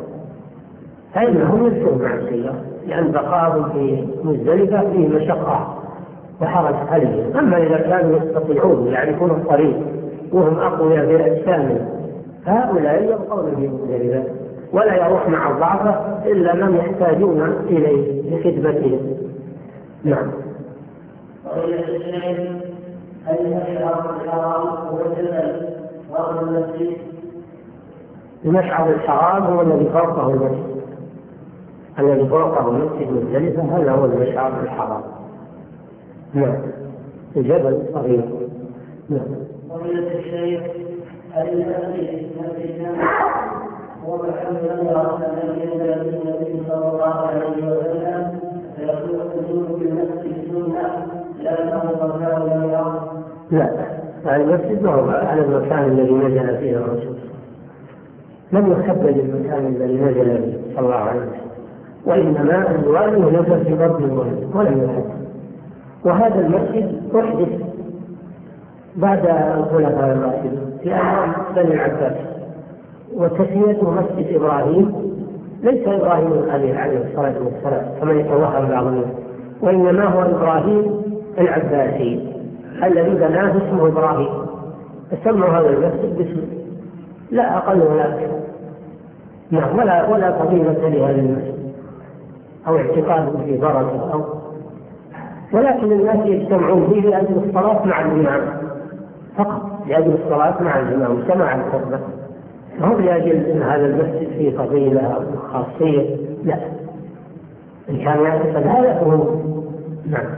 فإنهم يمشون مع السيارة، لأن بقاءهم في مزدلفة فيه مشقة وحرج عليهم. أما إذا كانوا يستطيعون يعرفون الطريق وهم أقوياء بأجسامهم فهؤلاء يبقون في مزدلفة ولا يروح مع الضعفة إلا من يحتاجون إليه لخدمتهم. نعم. قضية الشيخ هل المشعر الحرام هو الجبل فوق المسجد؟ المشعر الحرام هو الذي فوقه المسجد، الذي فوقه المسجد مزدلفة هذا هو المشعر الحرام. نعم. الجبل صغير. نعم. قضية الشيخ هل المسجد مسجد هو محل يرى النبي صلى الله عليه وسلم فيكون الحضور في المسجد سنة لأنه مكان لا يرى؟ لا، المسجد ما هو على المكان الذي نزل فيه الرسول، لم يحدد المكان الذي نزل فيه صلى الله عليه وسلم، وإنما الوالي نزل في بطن الوالي ولم يحدد. وهذا المسجد أحدث بعد الخلفاء الراشدين في أيام بني العباس، وتسميته مسجد إبراهيم ليس إبراهيم الخليل عليه الصلاة والسلام كما يتوهم بعض الناس، وإنما هو إبراهيم العباسي الذي بناه اسمه إبراهيم، فسموا هذا المسجد باسمه لا أقل ولا أكثر. نعم، ولا ولا فضيلة لهذا المسجد أو اعتقاد في بركة أو، ولكن الناس يجتمعون فيه لأجل الصلاة مع الإمام فقط، لأجل الصلاة مع الإمام وسماع الخطبة، ما هو لأجل أن هذا المسجد فيه فضيلة أو خاصية، لا، إن كان يعتقد هذا فهو. نعم.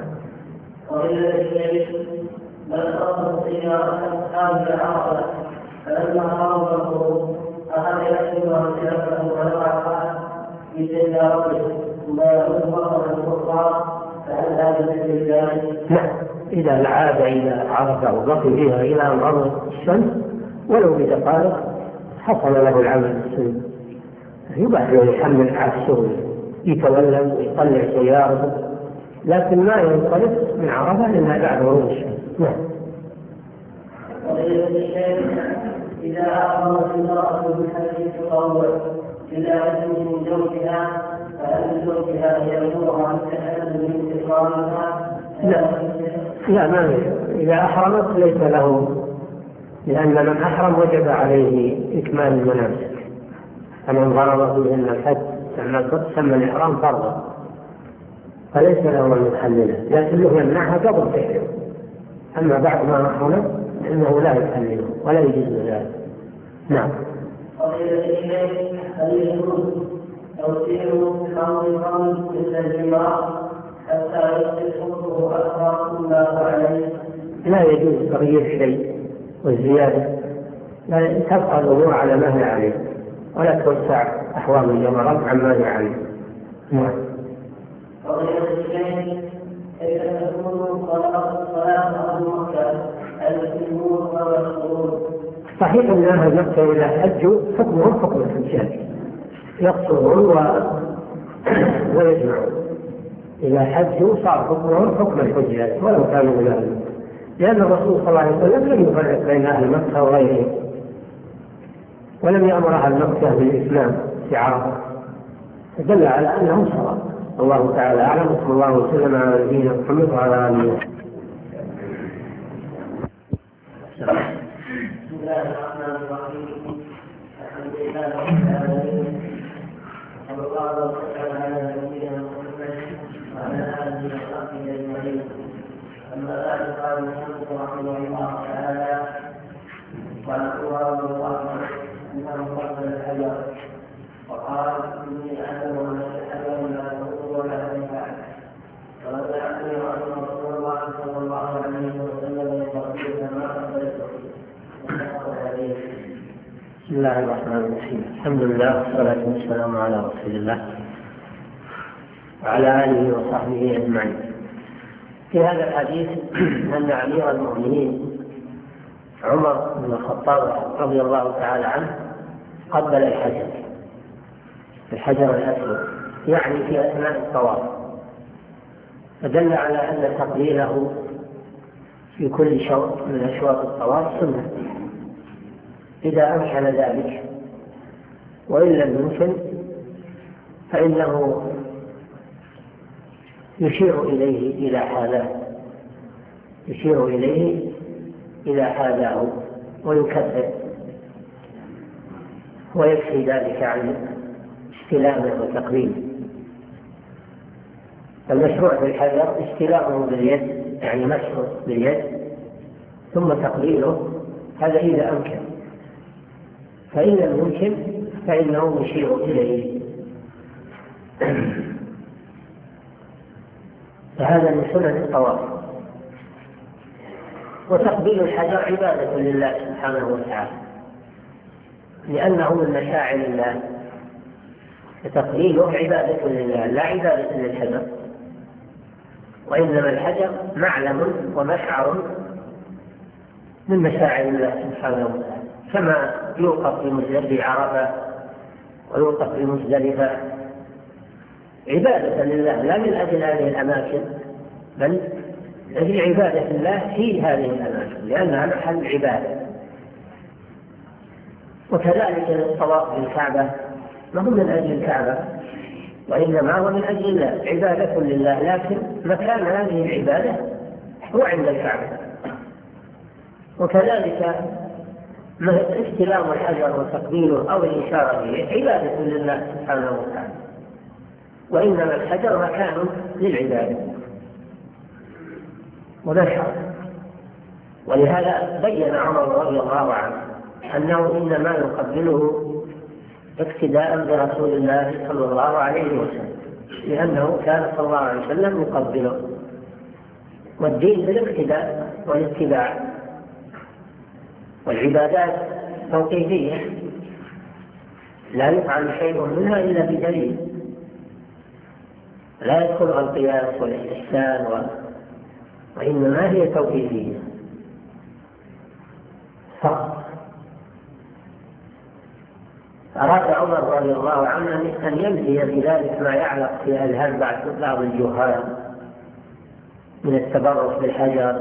بل أصبح سيارة أصحاب العربة فلما قاموا الخروج أخذ يحسبها سيارته ونوعها في سيارته ثم يأخذ مرة الكفار فهل هذا مثل ذلك؟ نعم، إذا عاد إلى عرفة وبقي فيها إلى أن غربت الشمس ولو بدقائق حصل له العمل السنة، يباح له يحمل عكسه يتولى ويطلع سيارته، لكن ما ينطلق من عرفة إلا بعد غروب الشمس. نعم. إذا أخبرت المرأة بالحج تطوع إلى أن من زوجها فهل زوجها يأمرها بالتحلل من إكرامها؟ لا لا، ما إذا أحرمت ليس له، لأن من أحرم وجب عليه إكمال المناسك، فمن ضرب فيهن الحج سمى الإحرام فرضا، فليس له أن يحلله، لكنه يمنعها قبل تحرم، أما بعد ما أحرمت إنه لا يحلله ولا يجوز ذلك. نعم. هل يجوز توسيع حوض الرمل مثل الجمار حتى يصبح حكمه أكثر مما عليه؟ لا يجوز تغيير شيء والزيادة، لا، تبقى الأمور على ما هي عليه ولا توسع أحوال الجمرات عما هي عليه. نعم. قضية الشيء كيف تكون صلاة المكة المسلمون والمسلمون؟ صحيح أن أهل مكة إذا حجوا حكمهم حكم الحجاج، يقصرون ويجمعون، إذا حجوا صار حكمهم حكم الحجاج ولو كانوا من أهل مكة، لأن الرسول صلى الله عليه وسلم لم يفرق بين أهل مكة وغيرهم، ولم يأمر أهل مكة بالإسلام في عرفة، فدل على أنهم سواء. الله تعالى أعلم، وصلى الله وسلم على نبينا محمد وعلى آله وصحبه. بسم الله الرحمن الرحيم. الحمد لله رب العالمين، وصلى الله وسلم على نبينا محمد وعلى آله وصحبه أجمعين. أما بعد قال المصنف رحمه الله تعالى: وعن عمر بن الخطاب أنه قبل الحجر وقال: إني أعلم أن الحجر لا تضر ولا تنفع، ورجعني أن رسول الله صلى الله عليه وسلم يقبل ما قبلته. بسم الله الرحمن الرحيم. الحمد لله والصلاة والسلام على رسول الله وعلى آله وصحبه أجمعين. في هذا الحديث أن أمير المؤمنين عمر بن الخطاب رضي الله تعالى عنه قبل الحجر الحجر الأسود، يعني في أثناء الطواف، فدل على أن تقبيله في كل شوط من أشواط الطواف سنة إذا أمكن ذلك، وإن لم يمكن فإنه يشير إليه إلى حاله يشير إليه إلى حاله ويكبر، ويكفي ذلك عن استلامه وتقبيله. المشروع في الحجر استلامه باليد، يعني مسحه باليد ثم تقبيله، هذا إذا أمكن، فإن لم يمكن فإنه يشير إليه. فهذا من سنن الطواف. وتقبيل الحجر عبادة لله سبحانه وتعالى، لأنه من مشاعر الله، فتقبيله عبادة لله لا عبادة للحجر، وإنما الحجر معلم ومشعر من مشاعر الله سبحانه وتعالى، كما يوقف في عرفة ويوقف في مزدلفة عبادة لله لا من أجل هذه الأماكن، بل لأجل عبادة الله في هذه الأماكن، لأنها محل عبادة. وكذلك الطواف بالكعبة ما هو من أجل الكعبة، وإنما هو من أجل الله، عبادة لله، لكن مكان هذه العبادة هو عند الكعبة. وكذلك استلام الحجر وتقبيله أو الإشارة إليه عبادة لله سبحانه وتعالى، وإنما الحجر مكان للعبادة ولا شرط. ولهذا بين عمر رضي الله عنه أنه إنما يقبله اقتداء برسول الله صلى الله عليه وسلم، لأنه كان صلى الله عليه وسلم يقبله، والدين بالاقتداء والاتباع. والعبادات توقيفية لا يفعل شيء منها إلا بدليل، لا يدخلها القياس والاستحسان و... وإنما هي توقيفية فقط. أراد عمر رضي الله عنه أن ينفي بذلك ما يعلق في أذهان بعض الجهال من التبرك بالحجر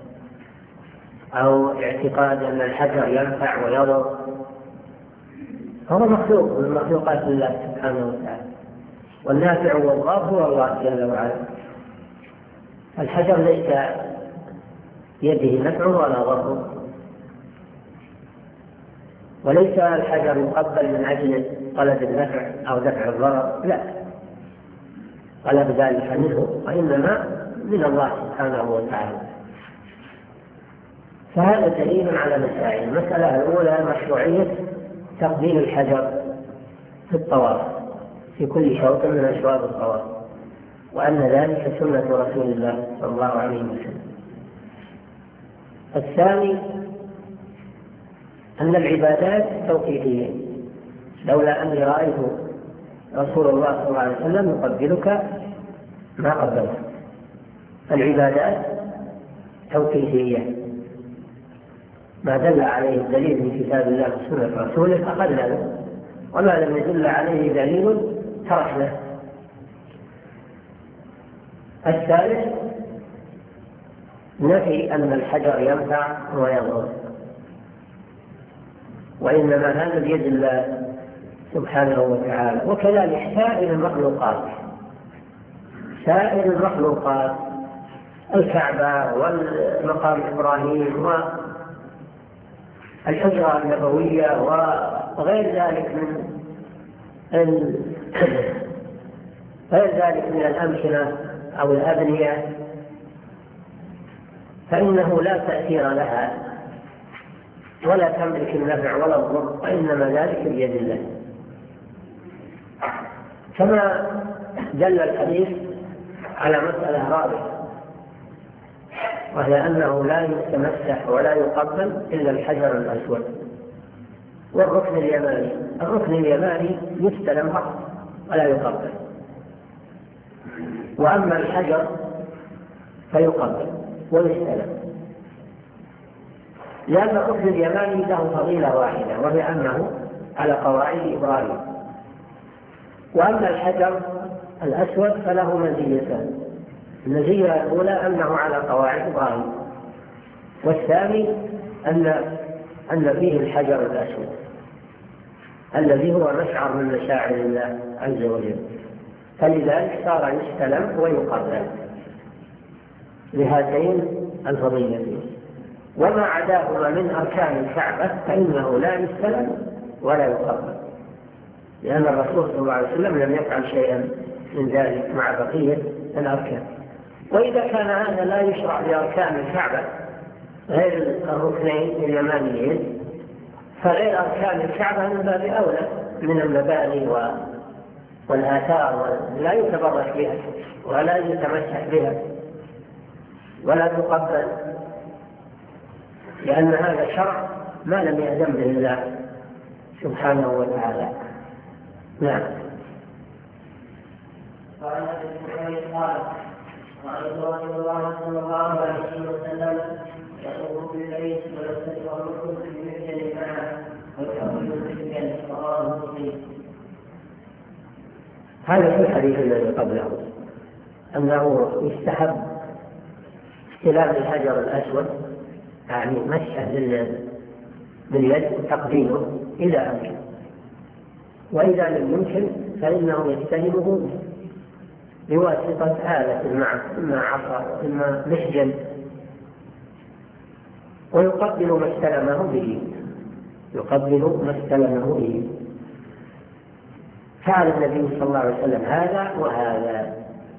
أو اعتقاد أن الحجر ينفع ويضر. هو مخلوق من مخلوقات الله سبحانه وتعالى، والنافع والضار هو الله جل وعلا. الحجر ليس يده نفع ولا ضر، وليس الحجر يقبل من أجل طلب النفع أو دفع الضرر، لا، طلب ذلك منه، وإنما من الله سبحانه وتعالى. فهذا دليل على مسائل. المسألة الأولى مشروعية تقبيل الحجر في الطواف في كل شوط من أشواط الطواف، وأن ذلك سنة رسول الله صلى الله عليه وسلم. الثاني أن العبادات توقيفية، لولا أني رأيت رسول الله صلى الله عليه وسلم يقبلك ما قبلت. العبادات توقيفية، ما دل عليه الدليل من كتاب الله وسنة رسوله فقلنا، وما لم يدل عليه دليل تركنا. الثالث نفي أن الحجر ينفع ويضر، وإنما هذا بيد الله سبحانه وتعالى. وكذلك سائر المخلوقات، سائر المخلوقات الكعبة والمقام إبراهيم والحجرة النبوية وغير ذلك من غير ذلك من الأمكنة أو الأبنية، فإنه لا تأثير لها ولا تملك النفع ولا الضر، وإنما ذلك بيد الله. كما دل الحديث على مسألة رابعة، وهي أنه لا يتمسح ولا يقبل إلا الحجر الأسود والركن اليماني. الركن اليماني يستلم فقط ولا يقبل، وأما الحجر فيقبل ويستلم، لأن الركن اليماني له فضيلة واحدة، وهي أنه على قواعد إبراهيم. وأما الحجر الأسود فله مزيتان، المزية الأولى أنه على قواعد إبراهيم، والثاني أن أن فيه الحجر الأسود الذي هو مشعر من مشاعر الله عز وجل، فلذلك صار يستلم ويقبل لهاتين الفضيلتين. وما عداهما من أركان الكعبة فإنه لا يستلم ولا يقبل، لأن الرسول صلى الله عليه وسلم لم يفعل شيئا من ذلك مع بقية الأركان. وإذا كان هذا لا يشرع بأركان الكعبة غير الركنين اليمانيين، فغير أركان الكعبة من باب أولى من المباني والآثار، لا يتبرك بها ولا يتمسح بها ولا تقبل، لأن هذا شرع ما لم يأذن به الله سبحانه وتعالى. نعم. قال قال رأيت رسول الله صلى الله عليه وسلم يطوف بالبيت ويستدبر الركن بمحجن معه ويحول بالجن، رواه مسلم. هذا في الحديث الذي قبله أنه يستحب استلام الحجر الأسود، يعني مسحه باليد وتقديمه إذا أمكن، وإذا لم يمكن فإنه يستلمه بواسطة آلة معه، إما عصا إما محجن، ويقبل ما استلمه به يقبل ما استلمه به. فعل النبي صلى الله عليه وسلم هذا وهذا،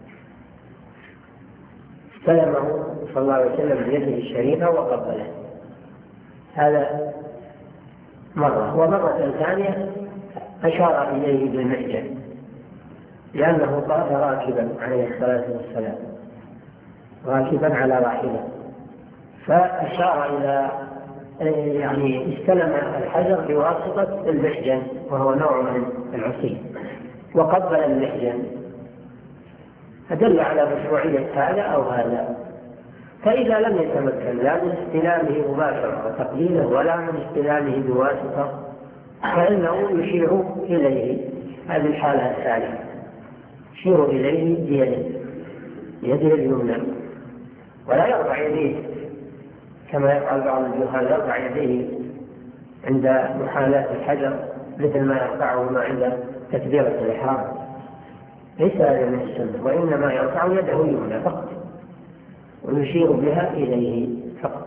استلمه صلى الله عليه وسلم بيده الشريفة وقبله، هذا مرة. ومرة ثانية أشار إليه بالمحجن لأنه طاف راكبا عليه الصلاة والسلام، راكبا على راحلة، فأشار إلى يعني استلم الحجر بواسطة المحجن وهو نوع من العصي، وقبل المحجن، فدل على مشروعية هذا أو هذا. فإذا لم يتمكن لا من استلامه مباشرة وتقليله ولا من استلامه بواسطة فإنه يشير إليه، هذه الحالة الثانية، يشير إليه بيده بيده اليمنى، ولا يرفع يديه كما يفعل بعض الجهال، يرفع يديه عند محاذاة الحجر مثل ما يرفعهما عند تكبيرة الإحرام، ليس هذا من السنة، وإنما يرفع يده اليمنى فقط ويشير بها إليه فقط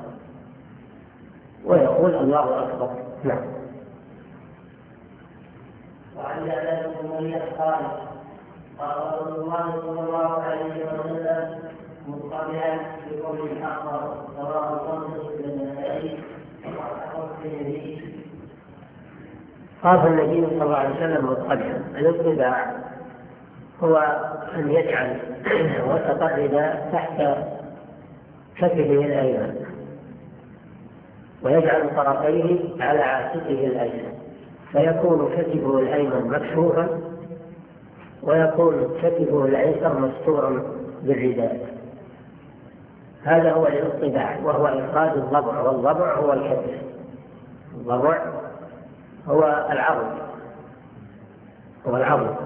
ويقول الله أكبر. نعم. وعن جابر بن مريم قال قال رسول الله صلى الله عليه وسلم مقابلا بقول الحق رواه الخمسة بن النسائي وصححه الترمذي. قال النبي صلى الله عليه وسلم مقابلا. الاتباع هو أن يجعل وسط الرداء تحت كتفه الأيمن ويجعل طرفيه على عاتقه الأيمن، فيكون كتفه الأيمن مكشوفا ويكون كتفه الأيسر مستورا بالرداء. هذا هو الاطباع، وهو إخراج الضبع، والضبع هو الكتف، الضبع هو العظم، هو العظم.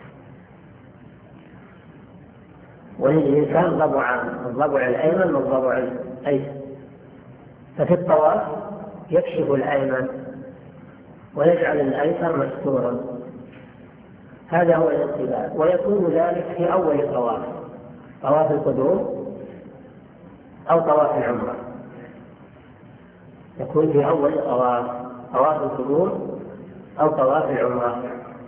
وللإنسان ضبعان، الضبع الأيمن والضبع الأيسر، ففي الطواف يكشف الأيمن ويجعل الأيسر مستورا، هذا هو الاتباع. ويكون ذلك في أول الطواف، طواف القدوم أو طواف العمرة، يكون في أول طواف، طواف القدوم أو طواف العمرة،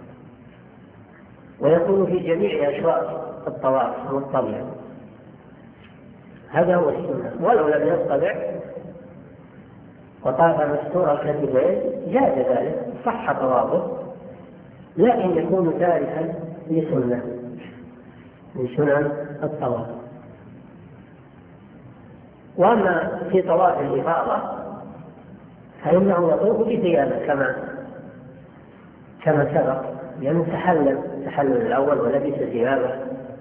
ويكون في جميع أشواط الطواف مطلع، هذا هو السنة. ولو لم يطلع وطاف مستور الكتفين جاز ذلك، صح طوافه، لكن يكون تاركا لسنة من سنن الطواف. وأما في طواف الإفاضة فإنه يطوف بثيابه كما كما سبق، لأنه تحلل تحلل الأول ولبس ثيابه،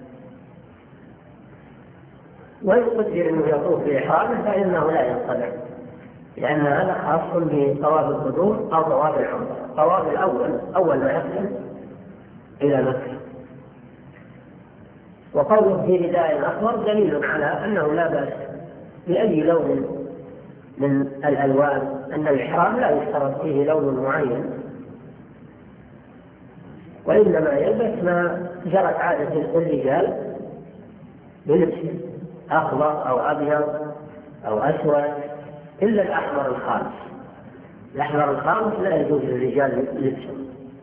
ويقدر أنه يطوف بإحرامه فإنه لا ينطبع، لأن هذا خاص بطواف القدوم أو طواف العمرة. طواف الأول أول ما يقدم إلى مكة. وقوله في رداء أحمر دليل على أنه لا بأس بأي لون من الألوان، أن الإحرام لا يشترط فيه لون معين، وإنما يلبس ما جرت عادة الرجال بلبس أخضر أو أبيض أو أسود، إلا الأحمر الخالص. الأحمر الخالص لا يجوز للرجال لبسه.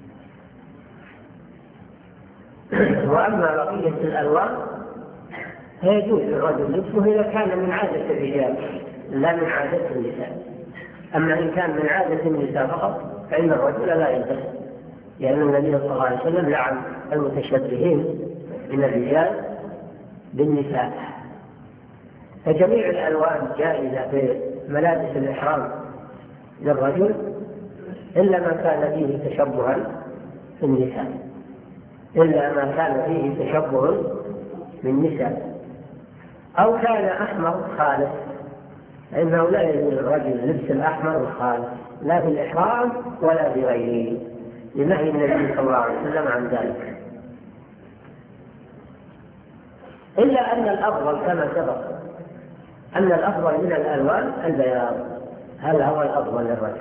وأما بقية الألوان فيجوز للرجل لبسه إذا كان من عادة الرجال لا من عادة النساء. أما إن كان من عادة النساء فقط فإن الرجل لا يلبس، لأن النبي صلى الله عليه وسلم لعن المتشبهين من الرجال بالنساء. فجميع الألوان جائزة في ملابس الإحرام للرجل إلا ما كان فيه تشبها في النساء، إلا ما كان فيه تشبه بالنساء، أو كان أحمر خالص، فإنه لا يجوز للرجل لبس الأحمر الخالص لا في الإحرام ولا في غيره، لنهي النبي صلى الله عليه وسلم عن ذلك. إلا أن الأفضل كما سبق أن الأفضل من الألوان البياض، هذا هو الأفضل للرجل،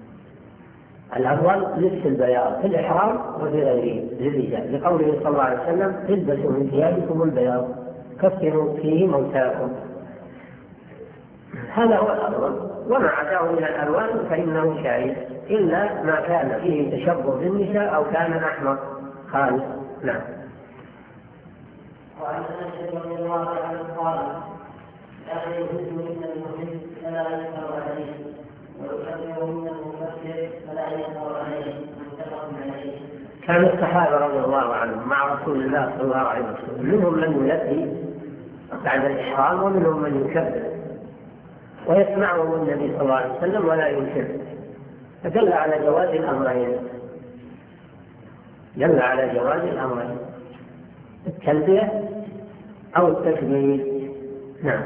الأفضل لبس البياض في الإحرام وفي غيره للرجال، لقوله صلى الله عليه وسلم البسوا من ثيابكم البياض كفنوا فيه موتاكم. هذا هو الأفضل، وما عداه من الألوان فإنه جائز إلا ما كان فيه تشبه بالنساء أو كان أحمر خالص. نعم. وعن انس رضي الله عنه قال لا يهد من المحب فلا ينكر عليه ويكبر من المكبر فلا ينكر عليه متفق عليه. كان الصحابة رضي الله عنهم مع رسول الله صلى الله عليه وسلم منهم من يلبي بعد الإحرام ومنهم من يكبر ويسمعه النبي صلى الله عليه وسلم ولا ينكر، فدل على جواز الأمرين دل على جواز الأمرين التلبية أو التكبير. نعم.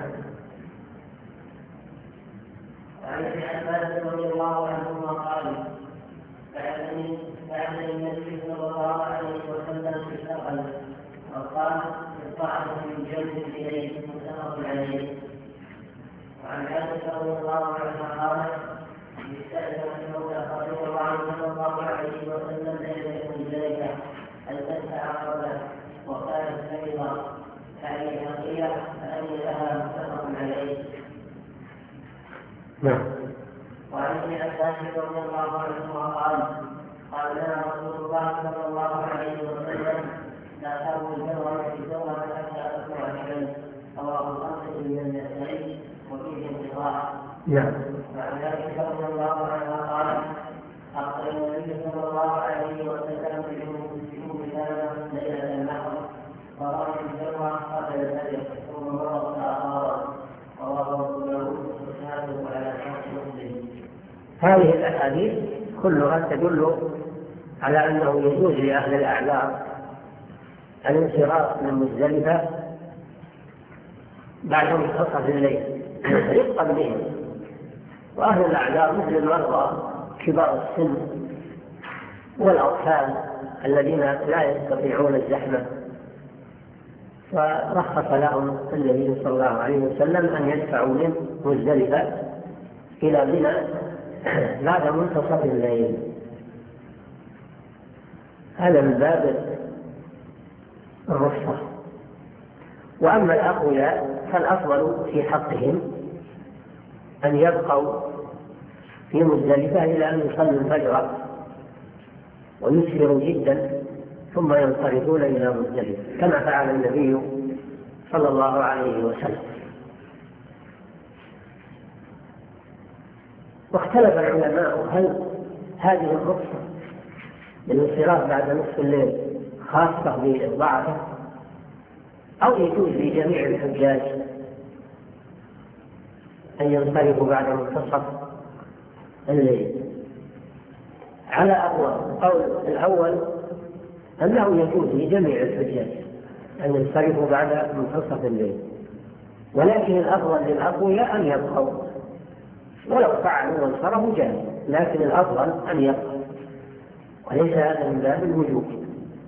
وعن ابن عباس رضي الله عنهما قال فعلني فعلني النبي صلى الله عليه وسلم في الثقل وقال ارفعه من جنب اليه متفق عليه. وعن عائشة رضي الله عنها قالت استأذن المولى رضي الله عنه صلى الله عليه وسلم ليلة مزدلفة أن تدفع قبله وكانت مريضة عليها قيل فأذن لها متفق عليه. نعم. وعن ابن عباس رضي الله عنهما قال قال لنا رسول الله صلى الله عليه وسلم لا تأكل الجمرة في الجمرة حتى تطلع الشمس رواه الخمسة من النسائي وفيه انقطاع. نعم. وعن ذلك رضي الله عنها قال أخبر النبي صلى الله عليه وسلم بأم سلمة ليلة النحر فرأى الجمرة قبل الفجر ثم مرض فأخبره رواه أبو داود وسنده على شرط مسلم. هذه الأحاديث كلها تدل على أنه يجوز لأهل الأعذار الانصراف من مزدلفة بعد منتصف الليل رفقا بهم، وأهل الأعذار مثل المرضى كبار السن والأطفال الذين لا يستطيعون الزحمة، فرخص لهم النبي صلى الله عليه وسلم أن يدفعوا من مزدلفة إلى منى بعد منتصف الليل. هذا من باب الرخصة. وأما الأقوياء فالأفضل في حقهم أن يبقوا في مزدلفة إلى أن يصلوا الفجر ويسهروا جدا ثم ينصرفون إلى مزدلفة كما فعل النبي صلى الله عليه وسلم. واختلف العلماء هل هذه الرخصة للانصراف بعد نصف الليل خاصة بالضعفة أو يجوز لجميع الحجاج أن ينصرفوا بعد منتصف الليل. على أقوى القول الأول أنه يجوز لجميع الحجاج أن ينصرفوا بعد منتصف الليل، ولكن الأفضل للأقوياء أن يبقوا، ولو فعلوا وانصرفوا جاز، لكن الأفضل أن يبقوا، وليس هذا من باب الوجوب.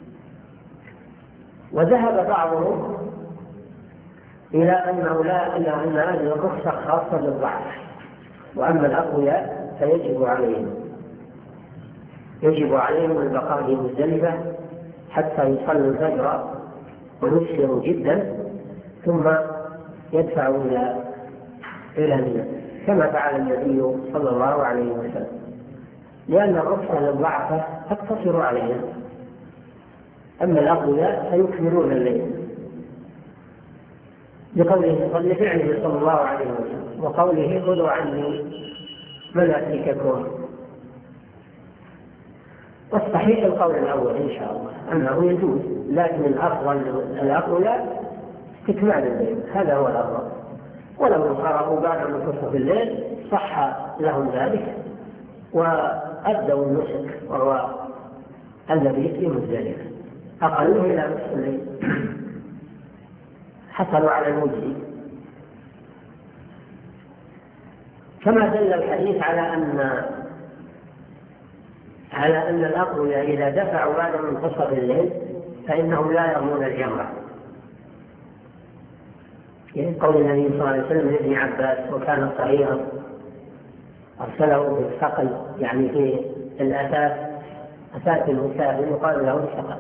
وذهب بعضهم إلى أنه لا إلى أن هذه الرخصة خاصة بالضعف، وأما الأقوياء فيجب عليهم يجب عليهم البقاء في مزدلفة حتى يصلوا الفجر ويسهروا جدا ثم يدفعوا إلى إلى منى كما فعل النبي صلى الله عليه وسلم، لأن الرخصة للضعفة تقتصر عليهم، أما الأقوياء فيكملون الليل لقوله لفعله صلى الله عليه وسلم وقوله خذوا عني مناسككم. والصحيح القول الأول إن شاء الله أنه يجوز، لكن الأفضل الأقوياء استكمال الليل، هذا هو الأفضل، ولو انصرفوا بعد منتصف الليل صح لهم ذلك وأدوا النسك وهو الذي في مزدلفة أقلوا إلى نصف الليل حصلوا على المجزي. كما دل الحديث على أن على أن الأقوياء إذا دفعوا بعد منتصف الليل فإنهم لا يرمون الجمرة، يعني قول النبي صلى الله عليه وسلم لابن عباس وكان صغيرا أرسله بالثقل، يعني في الأساس أساس المسافر يقال له الثقل،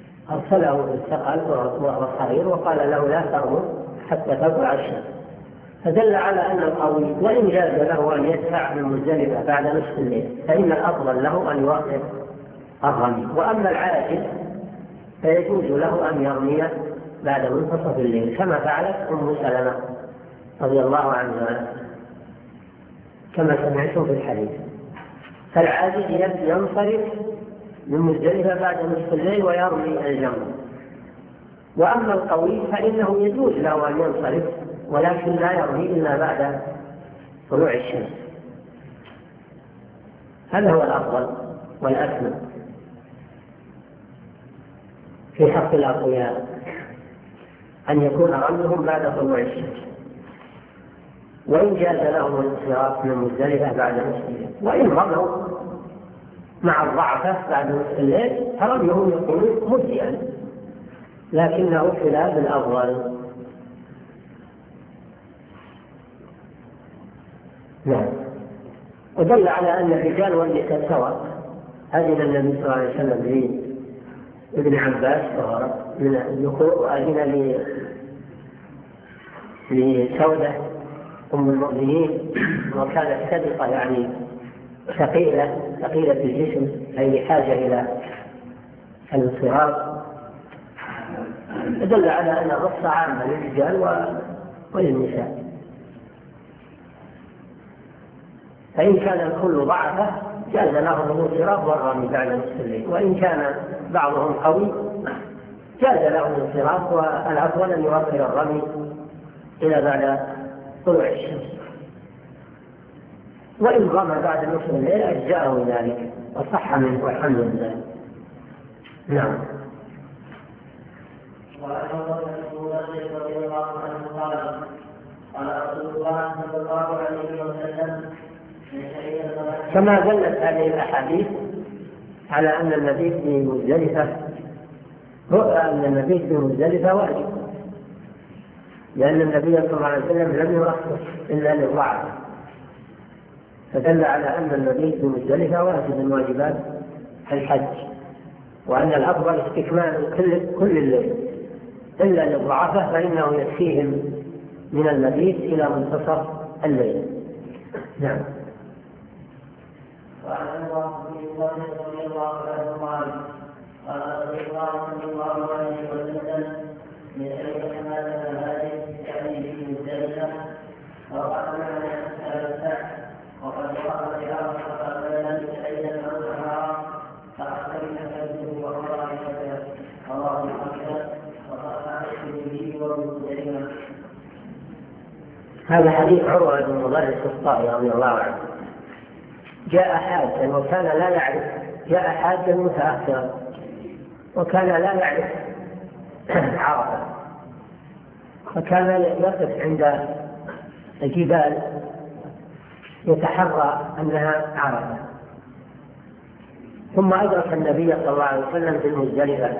أرسله بالثقل وهو صغير وقال له لا ترموا حتى تطلع الشمس، فدل على أن القوي وإن جاز له أن يدفع من مزدلفة بعد نصف الليل فإن الأفضل له أن يوقف الرمي. وأما العاجز فيجوز له أن يرمي بعد منتصف الليل كما فعلت أم سلمة رضي الله عنها كما سمعتم في الحديث. فالعاجز ينصرف من مزدلفة بعد نصف الليل ويرمي الجمر. وأما القوي فإنه يجوز له أن ينصرف ولكن لا يرمي إلا بعد طلوع الشمس. هذا هو الأفضل والأكمل في حق الأقوياء أن يكون رميهم بعد طلوع الشمس، وإن جاز لهم الانصراف من مزدلفة بعد نصف الليل. وإن رموا مع الضعفة بعد نصف الليل فرميهم يكون مجزئا لكنه خلاف الأفضل. نعم. ودل على أن الرجال والنساء سواء. أذن النبي صلى الله عليه وسلم لابن عباس من الذكور وأذن لسودة أم المؤمنين وكانت سابقة يعني ثقيلة ثقيلة الجسم أي حاجة إلى الانصراف. دل على أن الرخصة عامة للرجال وللنساء. فإن كان الكل ضعفه جاز لهم الانصراف والرمي بعد نصف الليل، وإن كان بعضهم قوي جاز لهم الانصراف والأفضل أن يؤخر الرمي إلى بعد طلوع الشمس. وإن رمى بعد نصف الليل أجزاءه ذلك وصح منه والحمد لله. نعم. وعن رسول الله رضي الله عنه قال قال رسول الله صلى الله عليه وسلم كما دلت هذه الأحاديث على أن المبيت في مزدلفة أن المبيت في مزدلفة واجب، لأن النبي صلى الله عليه وسلم لم يرخص إلا للضعف، فدل على أن المبيت في مزدلفة واجب من واجبات الحج، وأن الأفضل استكمال كل كل الليل إلا للضعفة فإنه يكفيهم من المبيت إلى منتصف الليل. نعم. وعن الله رضي الله عنه قال قال رسول الله صلى الله عليه وسلم من أيها هذا هذه يعني في مزدلفة وقال معنا ثلاثة وقد وقف الأرض فقال ذلك أيضا أو نهارا فأخرج حجه وقرائبته الله أكبر وقال عليه به ومزدلفة. هذا حديث عروة بن مضرس الطائي رضي الله عنه. جاء حاجا وكان لا يعرف جاء حاجا متأخرا وكان لا يعرف عرفة، فكان يقف عند الجبال يتحرى أنها عرفة، ثم أدرك النبي صلى الله عليه وسلم في المزدلفة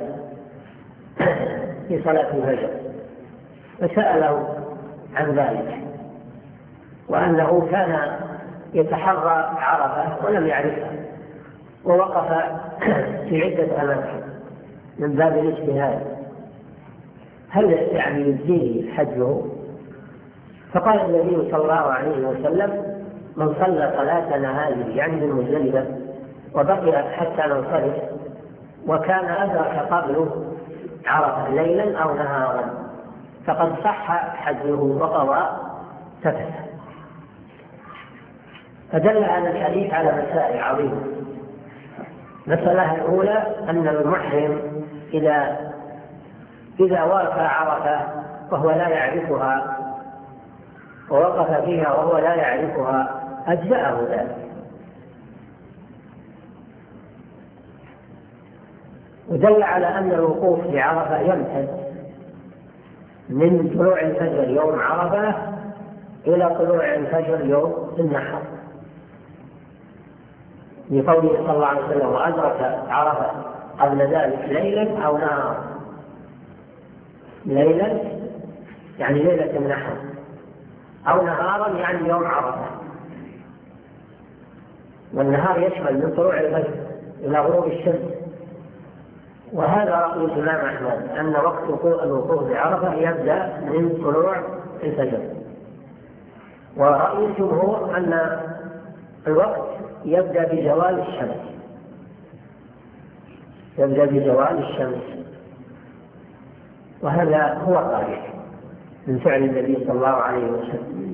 في صلاة الفجر فسأله عن ذلك وأنه كان يتحرى عرفة ولم يعرفها، ووقف في عدة أماكن من باب الاجتهاد هل يعني يجزيه حجه؟ فقال النبي صلى الله عليه وسلم من صلى صلاتنا هذه يعني بالمزدلفة وبقي حتى ننصرف وكان أدرك قبله عرفة ليلا أو نهارا فقد صح حجه وقضى تفسه. فدل على الحديث على مسائل عظيمة. المسألة الأولى أن المحرم إذا إذا وقف عرفة وهو لا يعرفها ووقف فيها وهو لا يعرفها أجزأه ذلك. ودل على أن الوقوف بعرفة يمتد من طلوع الفجر يوم عرفة إلى طلوع الفجر يوم النحر، لقوله صلى الله عليه وسلم وأدرك عرفة قبل ذلك ليلا أو نهارا. ليلا يعني ليلة النحر، أو نهارا يعني يوم عرفة، والنهار يشمل من طلوع الفجر إلى غروب الشمس. وهذا رأي الإمام أحمد أن وقت الوقوف بعرفة يبدأ من طلوع الفجر ورأي الجمهور أن الوقت يبدأ بزوال الشمس يبدأ بزوال الشمس وهذا هو الراجح من فعل النبي صلى الله عليه وسلم.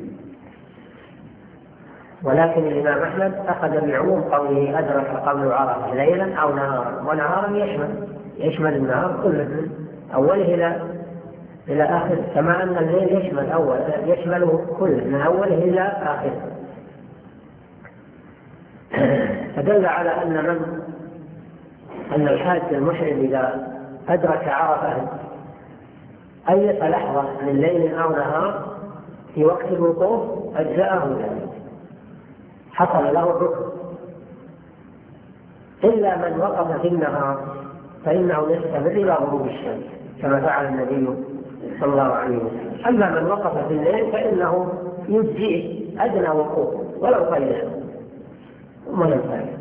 ولكن الإمام أحمد أخذ بعموم قوله أدرك قبل عرفة ليلا أو نهارا، ونهارا يشمل يشمل النهار كله من أوله إلى إلى آخره، كما أن الليل يشمل أول يشمله كله من أوله إلى آخره. فدل على أن من أن الحاج المحرم إذا أدرك عرفة أي لحظة من ليل أو نهار في وقت الوقوف أجزأه ذلك، حصل له الركن، إلا من وقف في النهار فإنه يستمر إلى غروب الشمس كما فعل النبي صلى الله عليه وسلم. أما من وقف في الليل فإنه يجزئه أدنى وقوف ولو قليلا ولو قليلا.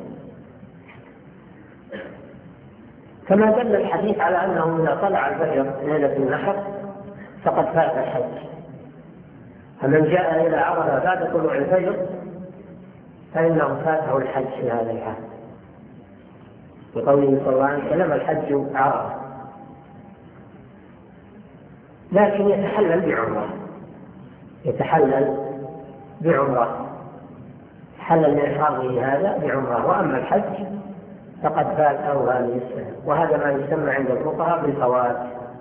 كما دل الحديث على أنه إذا طلع الفجر ليلة النحر فقد فات الحج، فمن جاء إلى عرفة بعد طلوع الفجر فإنه فاته الحج في هذا الحال، بقوله صلى الله عليه وسلم الحج عرفة. لكن يتحلل بعمرة يتحلل بعمرة حلل من إحرامه هذا بعمرة، وأما الحج فقد فات أو هذه السنة، وهذا ما يسمى عند الفقهاء بالفوات.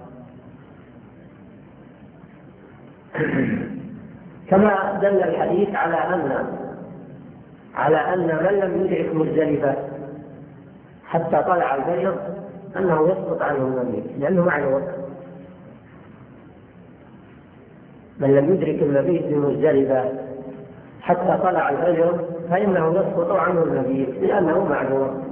كما دل الحديث على أن على أن من لم يدرك مزدلفة حتى طلع الفجر أنه يسقط عنه المبيت، لأنه معلوم من لم يدرك المبيت بمزدلفة حتى طلع الفجر فإنه يسقط عنه المبيت لأنه معلوم.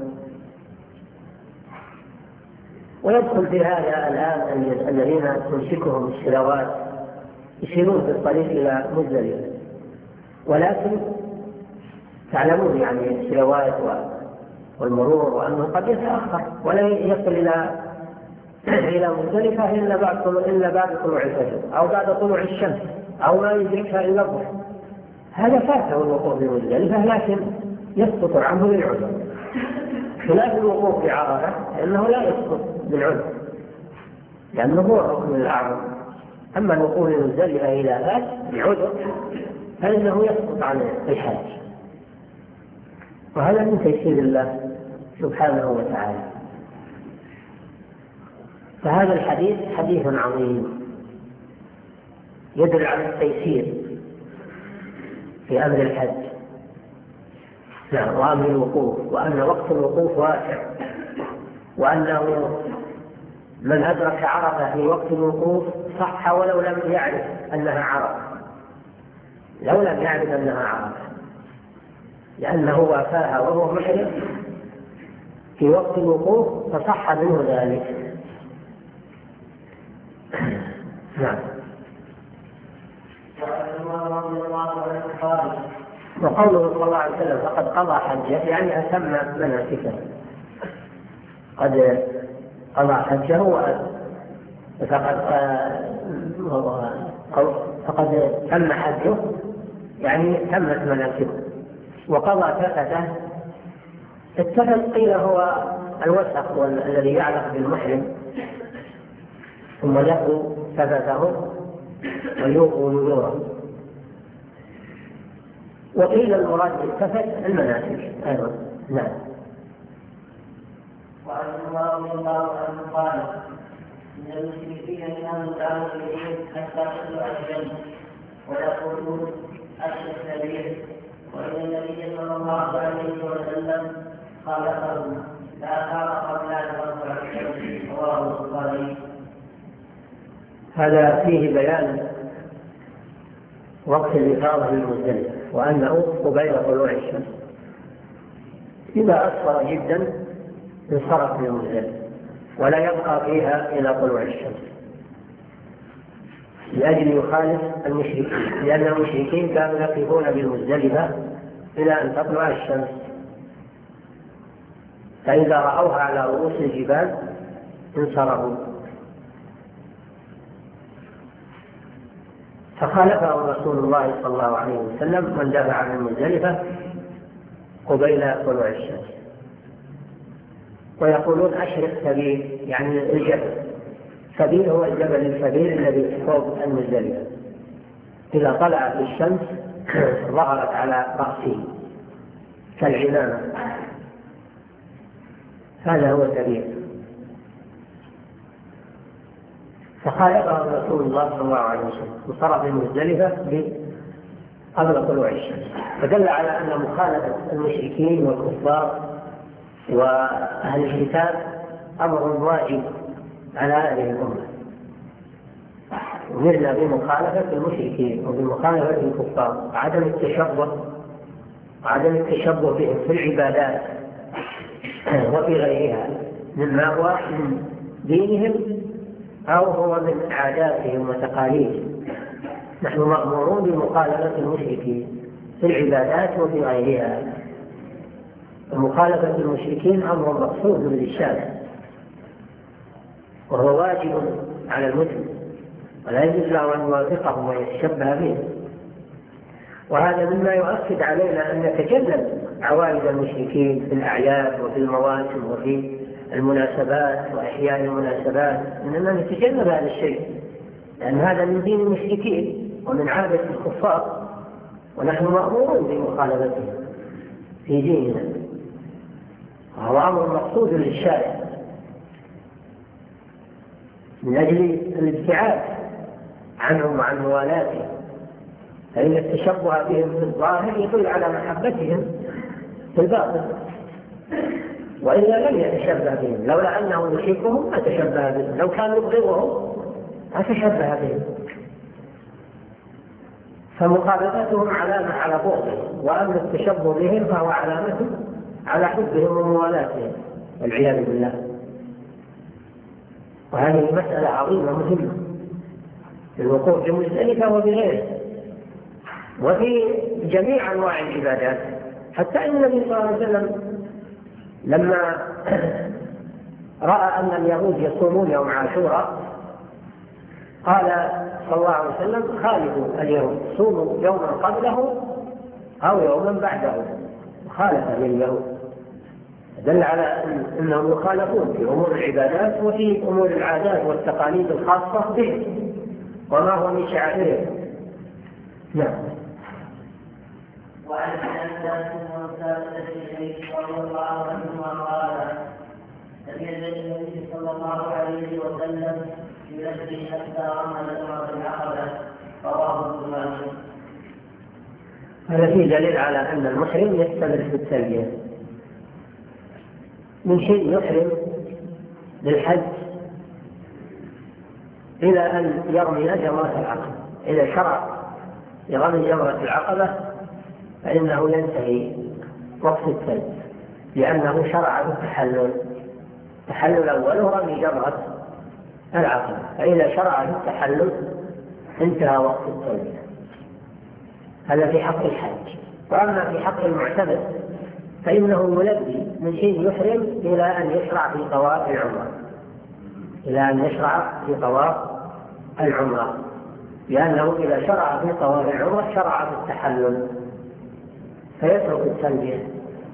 ويدخل في هذا الآن الذين تمسكهم السلوات يسيرون في الطريق إلى مزدلفة، ولكن تعلمون يعني السلوات والمرور وأنه قد يتأخر ولا يصل إلى إلى مزدلفة إلا بعد إلا بعد طلوع الفجر أو بعد طلوع الشمس أو ما يدركها إلا الظهر، هذا فاته الوقوف بمزدلفة لكن يسقط عنه بالعذر، خلاف الوقوف بعرفة لأنه لا يسقط بالعذر لأنه هو الركن الأعظم. أما الوقوف بمزدلفة إلى ذات بعذر فإنه يسقط عن الحج، وهذا من تيسير الله سبحانه وتعالى. فهذا الحديث حديث عظيم يدل على التيسير في أمر الحج وأمر الوقوف، وأن وقت الوقوف واسع، وأنه من أدرك عرفة في وقت الوقوف صح ولو لم يعرف أنها عرفة لو لم يعرف أنها عرفة لأنه وافاها وهو محرم في وقت الوقوف فصح منه ذلك. نعم. وقوله صلى الله عليه وسلم فقد قضى حجه يعني أتم مناسكه، قد قضى حجه فقد فقد تم حجه يعني تمت مناسكه. وقضى تفته، التفت قيل هو الوسخ الذي يعلق بالمحرم ثم يقضي تفته ويوقظ نذوره، وقيل المراد بالتفت المناسك أيضا. نعم. وعن عمر رضي الله عنه قال ان المشركين كانوا تعبدون حتى تطلع الشمس ويقولون اشرك به، وان النبي صلى الله عليه وسلم خالفهم لا خالق قبل ان تطلع الشمس، رواه البخاري. هذا فيه بيان وقت الإفاضة للمزدلفة، وأنه قبيل طلوع الشمس، إذا أسفر جدا انصرف من المزدلفة ولا يبقى فيها إلى طلوع الشمس لأجل يخالف المشركين، لأن المشركين كانوا يقفون بالمزدلفة إلى أن تطلع الشمس، فإذا رأوها على رؤوس الجبال انصرفوا. فخالفه رسول الله صلى الله عليه وسلم من دفع من مزدلفة قبيل طلوع الشمس. ويقولون أشرق سبيل يعني الجبل، سبيل هو الجبل الكبير الذي فوق المزدلفة، إذا طلعت الشمس ظهرت على رأسه كالعمامة، هذا هو سبيل. فخالفه رسول الله صلى الله عليه وسلم وصرف المزدلفة قبل طلوع الشمس، فدل على أن مخالفة المشركين والكفار وأهل الكتاب أمر واجب على هذه الأمة. أمرنا بمخالفة المشركين وبمخالفة الكفار وعدم التشبه وعدم التشبه بهم في العبادات وفي غيرها مما هو من دينهم أو هو من عاداتهم وتقاليدهم. نحن مأمورون بمخالفة المشركين في العبادات وفي غيرها. مخالفة المشركين أمر مقصود للشارع وهو واجب على المسلم، ولا يجوز له أن يوافقهم ويتشبه بهم. وهذا مما يؤكد علينا أن نتجنب عوائد المشركين في الأعياد وفي المواسم وفي المناسبات وأحياء المناسبات، إننا نتجنب هذا الشيء، لأن هذا من دين المشركين ومن عادة الكفار، ونحن مأمورون بمخالفتهم في ديننا، وهو أمر مقصود للشارع من أجل الابتعاد عنهم وعن موالاتهم. فإن التشبه بهم في الظاهر يدل على محبتهم في الباطن، وإلا لم يتشبه بهم، لولا أنه يحبهم ما تشبه بهم، لو كان يبغضهم ما تشبه بهم. فمخالفتهم علامة على بغضهم، وأما التشبه بهم فهو علامة على حبهم وموالاتهم والعياذ بالله. وهذه مسألة عظيمة مهمة في الوقوف بمزدلفة وبغيره وفي جميع أنواع العبادات. حتى إن النبي صلى الله عليه وسلم لما رأى أن اليهود يصومون يوم عاشوراء قال صلى الله عليه وسلم: خالفوا اليهود، صوموا يوما قبله أو يوما بعده، خالف لليهود. دل على أنهم يخالفون في أمور العبادات وفي أمور العادات والتقاليد الخاصة به وما هو من شعائرهم. نعم. وعن أنس وثابت الشيخ رضي الله عنهما قال: لم يزل النبي صلى الله عليه وسلم يلبي حتى رمى جمرة العقبة، رواه البخاري. هذا فيه دليل على أن المحرم يستمر في التلبية من شيء يحرم للحج إلى أن يرمي جمرة العقبة. إذا شرع يرمي جمرة العقبة فإنه ينتهي وقت التلبية، لأنه شرع بالتحلل. التحلل أوله رمي جمرة العقبة، فإذا شرع بالتحلل انتهى وقت التلبية. هذا في حق الحج. وأما في حق المعتمر فإنه يلبي من شيء يحرم إلى أن يشرع في طواف العمرة، إلى أن يشرع في طواف العمرة، لأنه إذا شرع في طواف العمرة شرع في التحلل فيترك التلبية.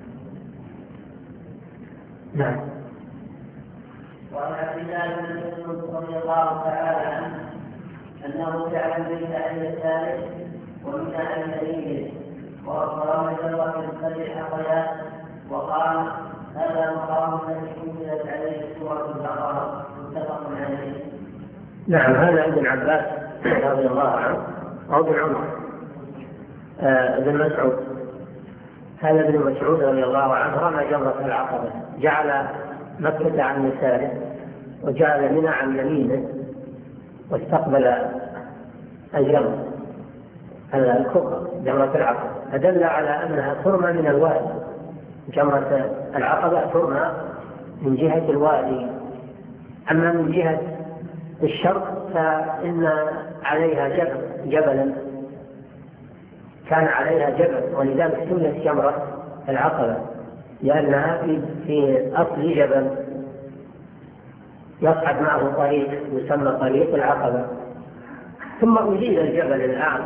نعم. وعن عبد الله بن مسعود رضي الله تعالى عنه أنه جعل البيت عند الثالث ومن عند اليمين وقام جرة السبع حصيات وقال: هذا مقام الذي انزلت عليه سورة البقرة، متفق عليه. نعم. هذا ابن عباس رضي الله عنه أو ابن عمر آه ابن مسعود. هذا ابن مسعود رضي الله عنه رمى جمرة العقبة، جعل مكة عن يساره وجعل منى عن يمينه واستقبل الجمرة الكبرى جمرة العقبة، فدل على أنها ترمى من الوادي. جمرة العقبة ترمى من جهة الوادي، أما من جهة الشرق فإن عليها جبل جبلا كان عليها جبل، ولذلك سميت جمرة العقبة لأنها في, في أصل جبل يصعد معه طريق يسمى طريق العقبة. ثم أزيل الجبل الآن،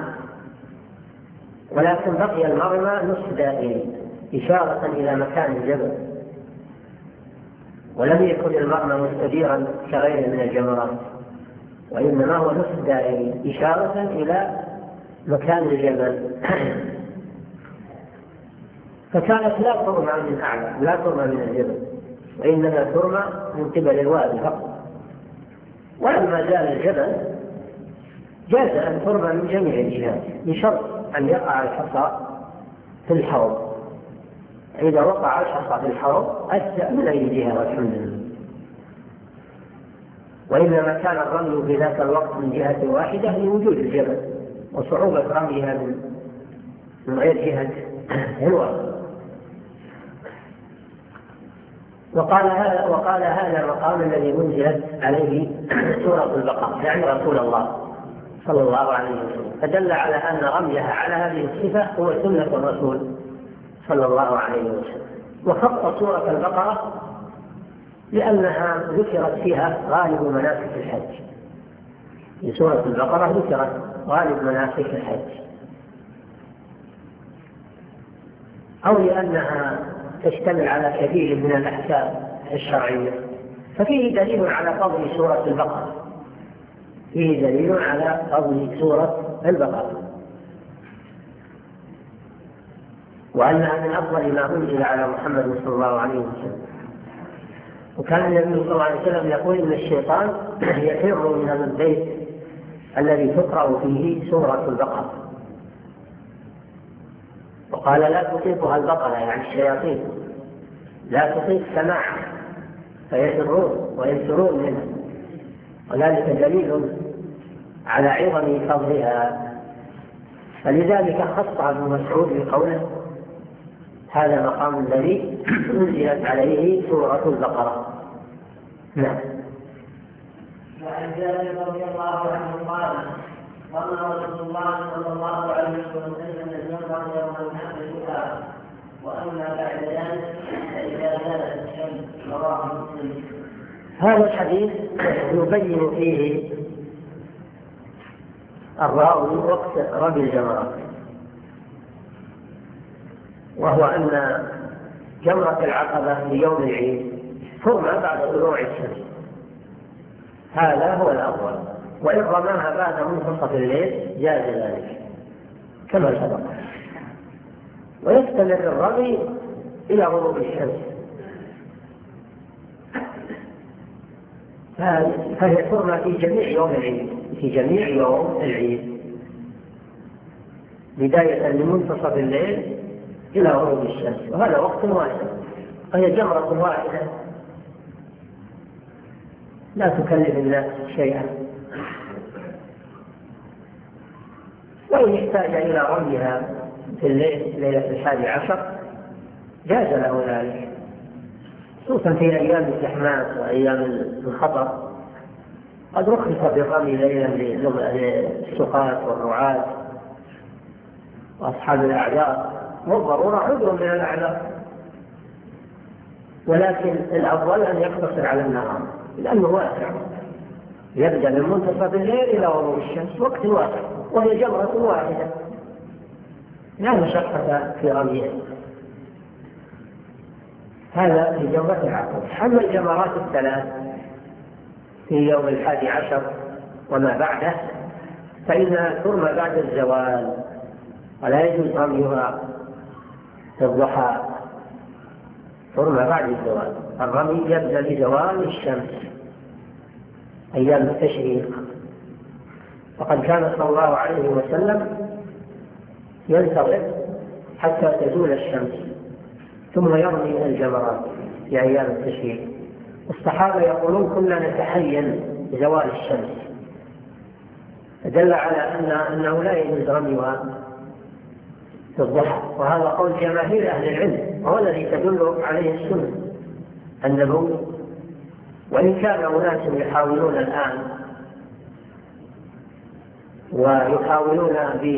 ولكن بقي المرمى نصف دائري إشارة إلى مكان الجبل، ولم يكن المرمى مستديرا كغيره من الجمرات، وإنما هو نصف دائري إشارة إلى مكان الجبل. فكانت لا ترمى من أعلى، لا ترمى من الجبل، وإنما ترمى من قبل الوادي فقط. ولما زال الجبل جاز أن ترمى من جميع الجهات بشرط أن يقع الحصى في الحوض. إذا وقع الحصى في الحوض أجزأ من أي جهة والحمد لله. وإنما كان الرمي في ذاك الوقت من جهة واحدة لوجود الجبل وصعوبة رميها من غير جهة الوادي. وقال هذا وقال هذا المقام الذي أنزلت عليه سورة البقرة، يعني رسول الله صلى الله عليه وسلم، فدل على أن رميها على هذه الصفة هو سنة الرسول صلى الله عليه وسلم. وخص سورة البقرة لأنها ذكرت فيها غالب مناسك الحج. في سورة البقرة ذكرت غالب مناسك الحج، أو لأنها تشتمل على كثير من الأحكام الشرعية، ففيه دليل على فضل سورة البقرة، فيه دليل على فضل سورة البقرة، وأنها من أفضل ما أنزل على محمد صلى الله عليه وسلم. وكان النبي صلى الله عليه وسلم يقول إن الشيطان يفر من البيت الذي تقرأ فيه سورة البقرة، وقال لا تطيقها البقرة يعني الشياطين، لا تطيق سماعها فيسرون وينفرون منها، وذلك دليل على عظم فضلها. فلذلك خص ابن مسعود بقوله هذا المقام الذي أنزلت عليه سورة البقرة. نعم. وعن جابر رضي الله عنه قال قال رسول الله صلى الله عليه وسلم الجمرة يوم النحر بها، وأما بعد ذلك فإذا زالت الشمس. رواه مسلم. هذا الحديث يبين فيه الراوي وقت رمي الجمرات، وهو أن جمرة العقبة في يوم العيد ترمى بعد طلوع الشمس، هذا هو الأفضل، وإن رماها بعد منتصف الليل جاز ذلك كما سبق، ويستمر الرمي إلى غروب الشمس، فهي ترمى في جميع يوم العيد، في جميع يوم العيد بداية من منتصف الليل إلى غروب الشمس، وهذا وقت واسع، وهي جمرة واحدة لا تكلف الناس شيئا. وإن احتاج إلى رميها في الليل ليلة الحادي عشر جاز له ذلك، خصوصا في أيام الزحمات وأيام الخطر، قد رخص بالرمي ليلا للسقاة والرعاة وأصحاب الأعذار، والضرورة عذر من الأعذار، ولكن الأفضل أن يقتصر على النهار لأنه واسع، يبدأ من منتصف الليل إلى غروب الشمس، وقت واسع، وهي جمرة واحدة لا مشقة في رميها. هذا في جمرة العقبة. أما الجمرات الثلاث في يوم الحادي عشر وما بعده فإنها ترمى بعد الزوال، ولا يجوز رميها في الضحى، ترمى بعد الزوال. الرمي يبدأ بزوال الشمس أيام التشريق، وقد كان صلى الله عليه وسلم ينتظر حتى تزول الشمس ثم يرمي الجمرات في أيام التشريق. الصحابة يقولون كنا نتحين بزوال الشمس، فدل على أن أنه لا يجوز رميها في الضحى، وهذا قول جماهير أهل العلم، وهو الذي تدل عليه السنة النبوية. وإن كان أناس يحاولون الآن ويحاولون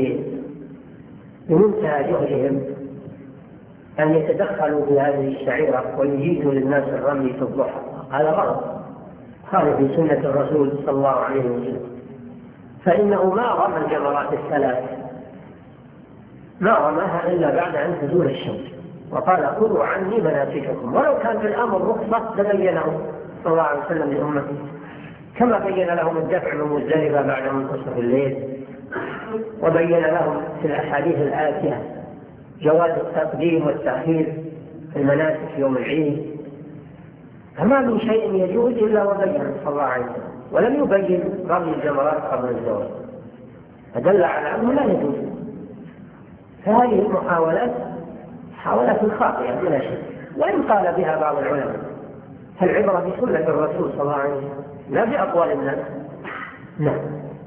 بمنتهى جهدهم أن يتدخلوا في هذه الشعيرة ويجيزوا للناس الرمي في الضحى، هذا غلط، هذا في سنة الرسول صلى الله عليه وسلم. فإنه ما رمى الجمرات الثلاث، ما رماها إلا بعد أن تزول الشمس، وقال خذوا عني مناسككم، ولو كان في الأمر رخصة لبينه صلى الله عليه وسلم لأمته، كما بين لهم الدفع من مزدلفة بعد منتصف الليل، وبين لهم في الأحاديث الآتية جواز التقديم والتأخير في المناسك يوم العيد. فما من شيء يجوز إلا وبينه صلى الله عليه وسلم، ولم يبين رمي الجمرات قبل الزواج، فدل على أنه لا يجوز. فهذه المحاولات محاولات خاطئة بلا شك، وإن قال بها بعض العلماء، فالعبرة بسنة الرسول صلى الله عليه وسلم لا بأقوال الناس. نعم.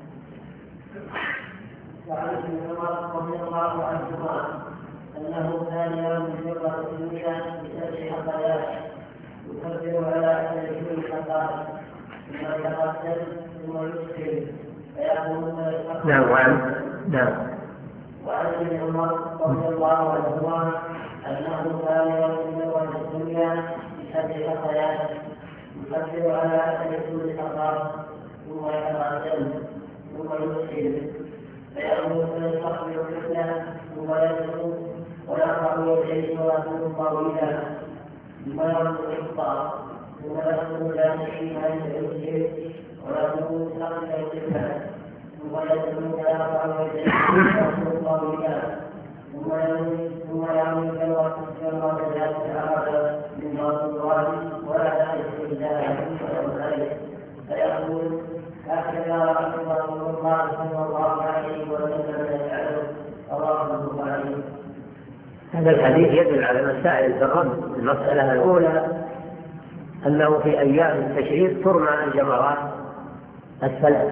وعن ابن عمر رضي الله عنهما أنه كان يوم الجمعة الدنيا بسبع خطايا يكبر على أهل كل خطايا ثم يتقدم ثم يسلم فيأخذون. نعم. وعن نعم. وعن ابن عمر رضي الله عنهما أنه كان يوم الجمعة الدنيا بسبع خطايا يكبر على أهل كل خطايا ثم يتقدم ثم يسلم فيأمر فيستقبل القبلة ثم يدعو ويرفع يديه ويكون طويلا ثم يرد الإفطار ثم يدخل جامعين عند الجيش ويكون مستقبل القبلة ثم يدعو ويرفع يديه ويكون طويلا ثم يموت ثم يعمل جمرة ذات العرب من مرض الوالي ولا يعرف إلا أن فيقول هكذا رسول الله صلى الله عليه وسلم يفعله رواه البخاري. هذا الحديث يدل على مسائل الرمي. المسألة الأولى أنه في أيام التشريق ترمى الجمرات الثلاث: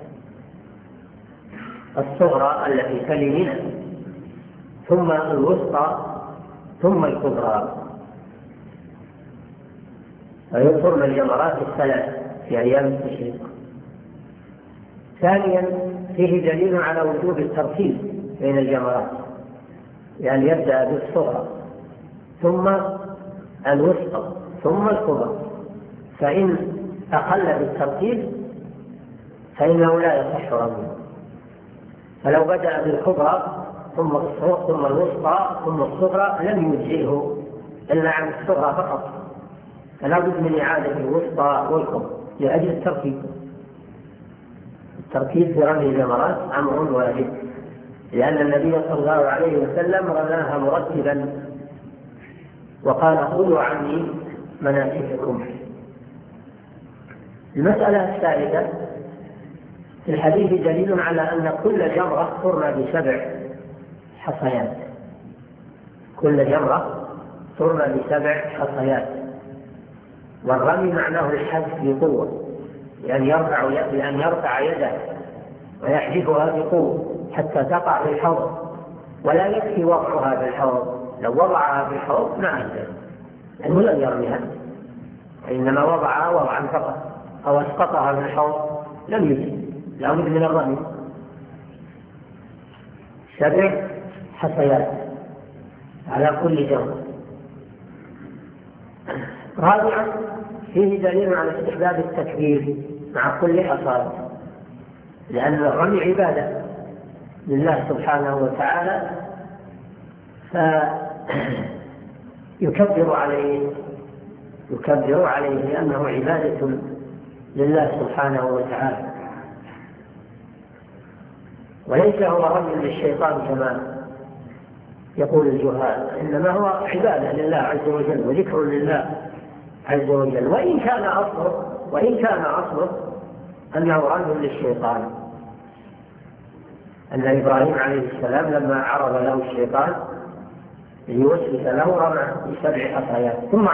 الصغرى التي تلي منها، ثم الوسطى، ثم الكبرى. فيترمى الجمرات الثلاث في أيام التشريق. ثانيا فيه دليل على وجوب الترتيب بين الجمرات، يعني يبدأ بالصغرى ثم الوسطى ثم الكبرى، فإن أقل بالترتيب فإنه لا يصح رميه. فلو بدأ بالكبرى ثم الصغرى ثم الوسطى ثم الصغرى لم يجزئه إلا عن الصغرى فقط، فلا بد من إعادة الوسطى والكبرى لأجل الترتيب. الترتيب في رمي الجمرات أمر واجب، لأن النبي صلى الله عليه وسلم رماها مرتبا وقال خذوا عني مناسككم. المسألة الثالثة في الحديث دليل على أن كل جمرة ترمى بسبع حصيات، كل جمرة ترمى بسبع حصيات. والرمي معناه الحذف بقوة، يعني يرفع لأن يرفع يده ويحذفها بقوة حتى تقع في الحوض، ولا يكفي وضعها في الحوض. لو وضعها في الحوض ما أنزل أنه لم يرميها، إنما وضعها وضعا فقط أو أسقطها في الحوض لم يجد، لا بد من الرمي. سبع حصيات على كل جمرة. رابعا فيه دليل على استحباب التكبير مع كل حصاة، لأن الرمي عبادة لله سبحانه وتعالى، فيكبر عليه يكبر عليه لأنه عبادة لله سبحانه وتعالى، وليس هو رمي للشيطان كما يقول الجهال، إنما هو عبادة لله عز وجل وذكر لله عز وجل. وإن كان أصله وإن كان أصله أنه رمي للشيطان، أن إبراهيم عليه السلام لما عرض له الشيطان ليوسوس له رمى بسبع حصيات ثم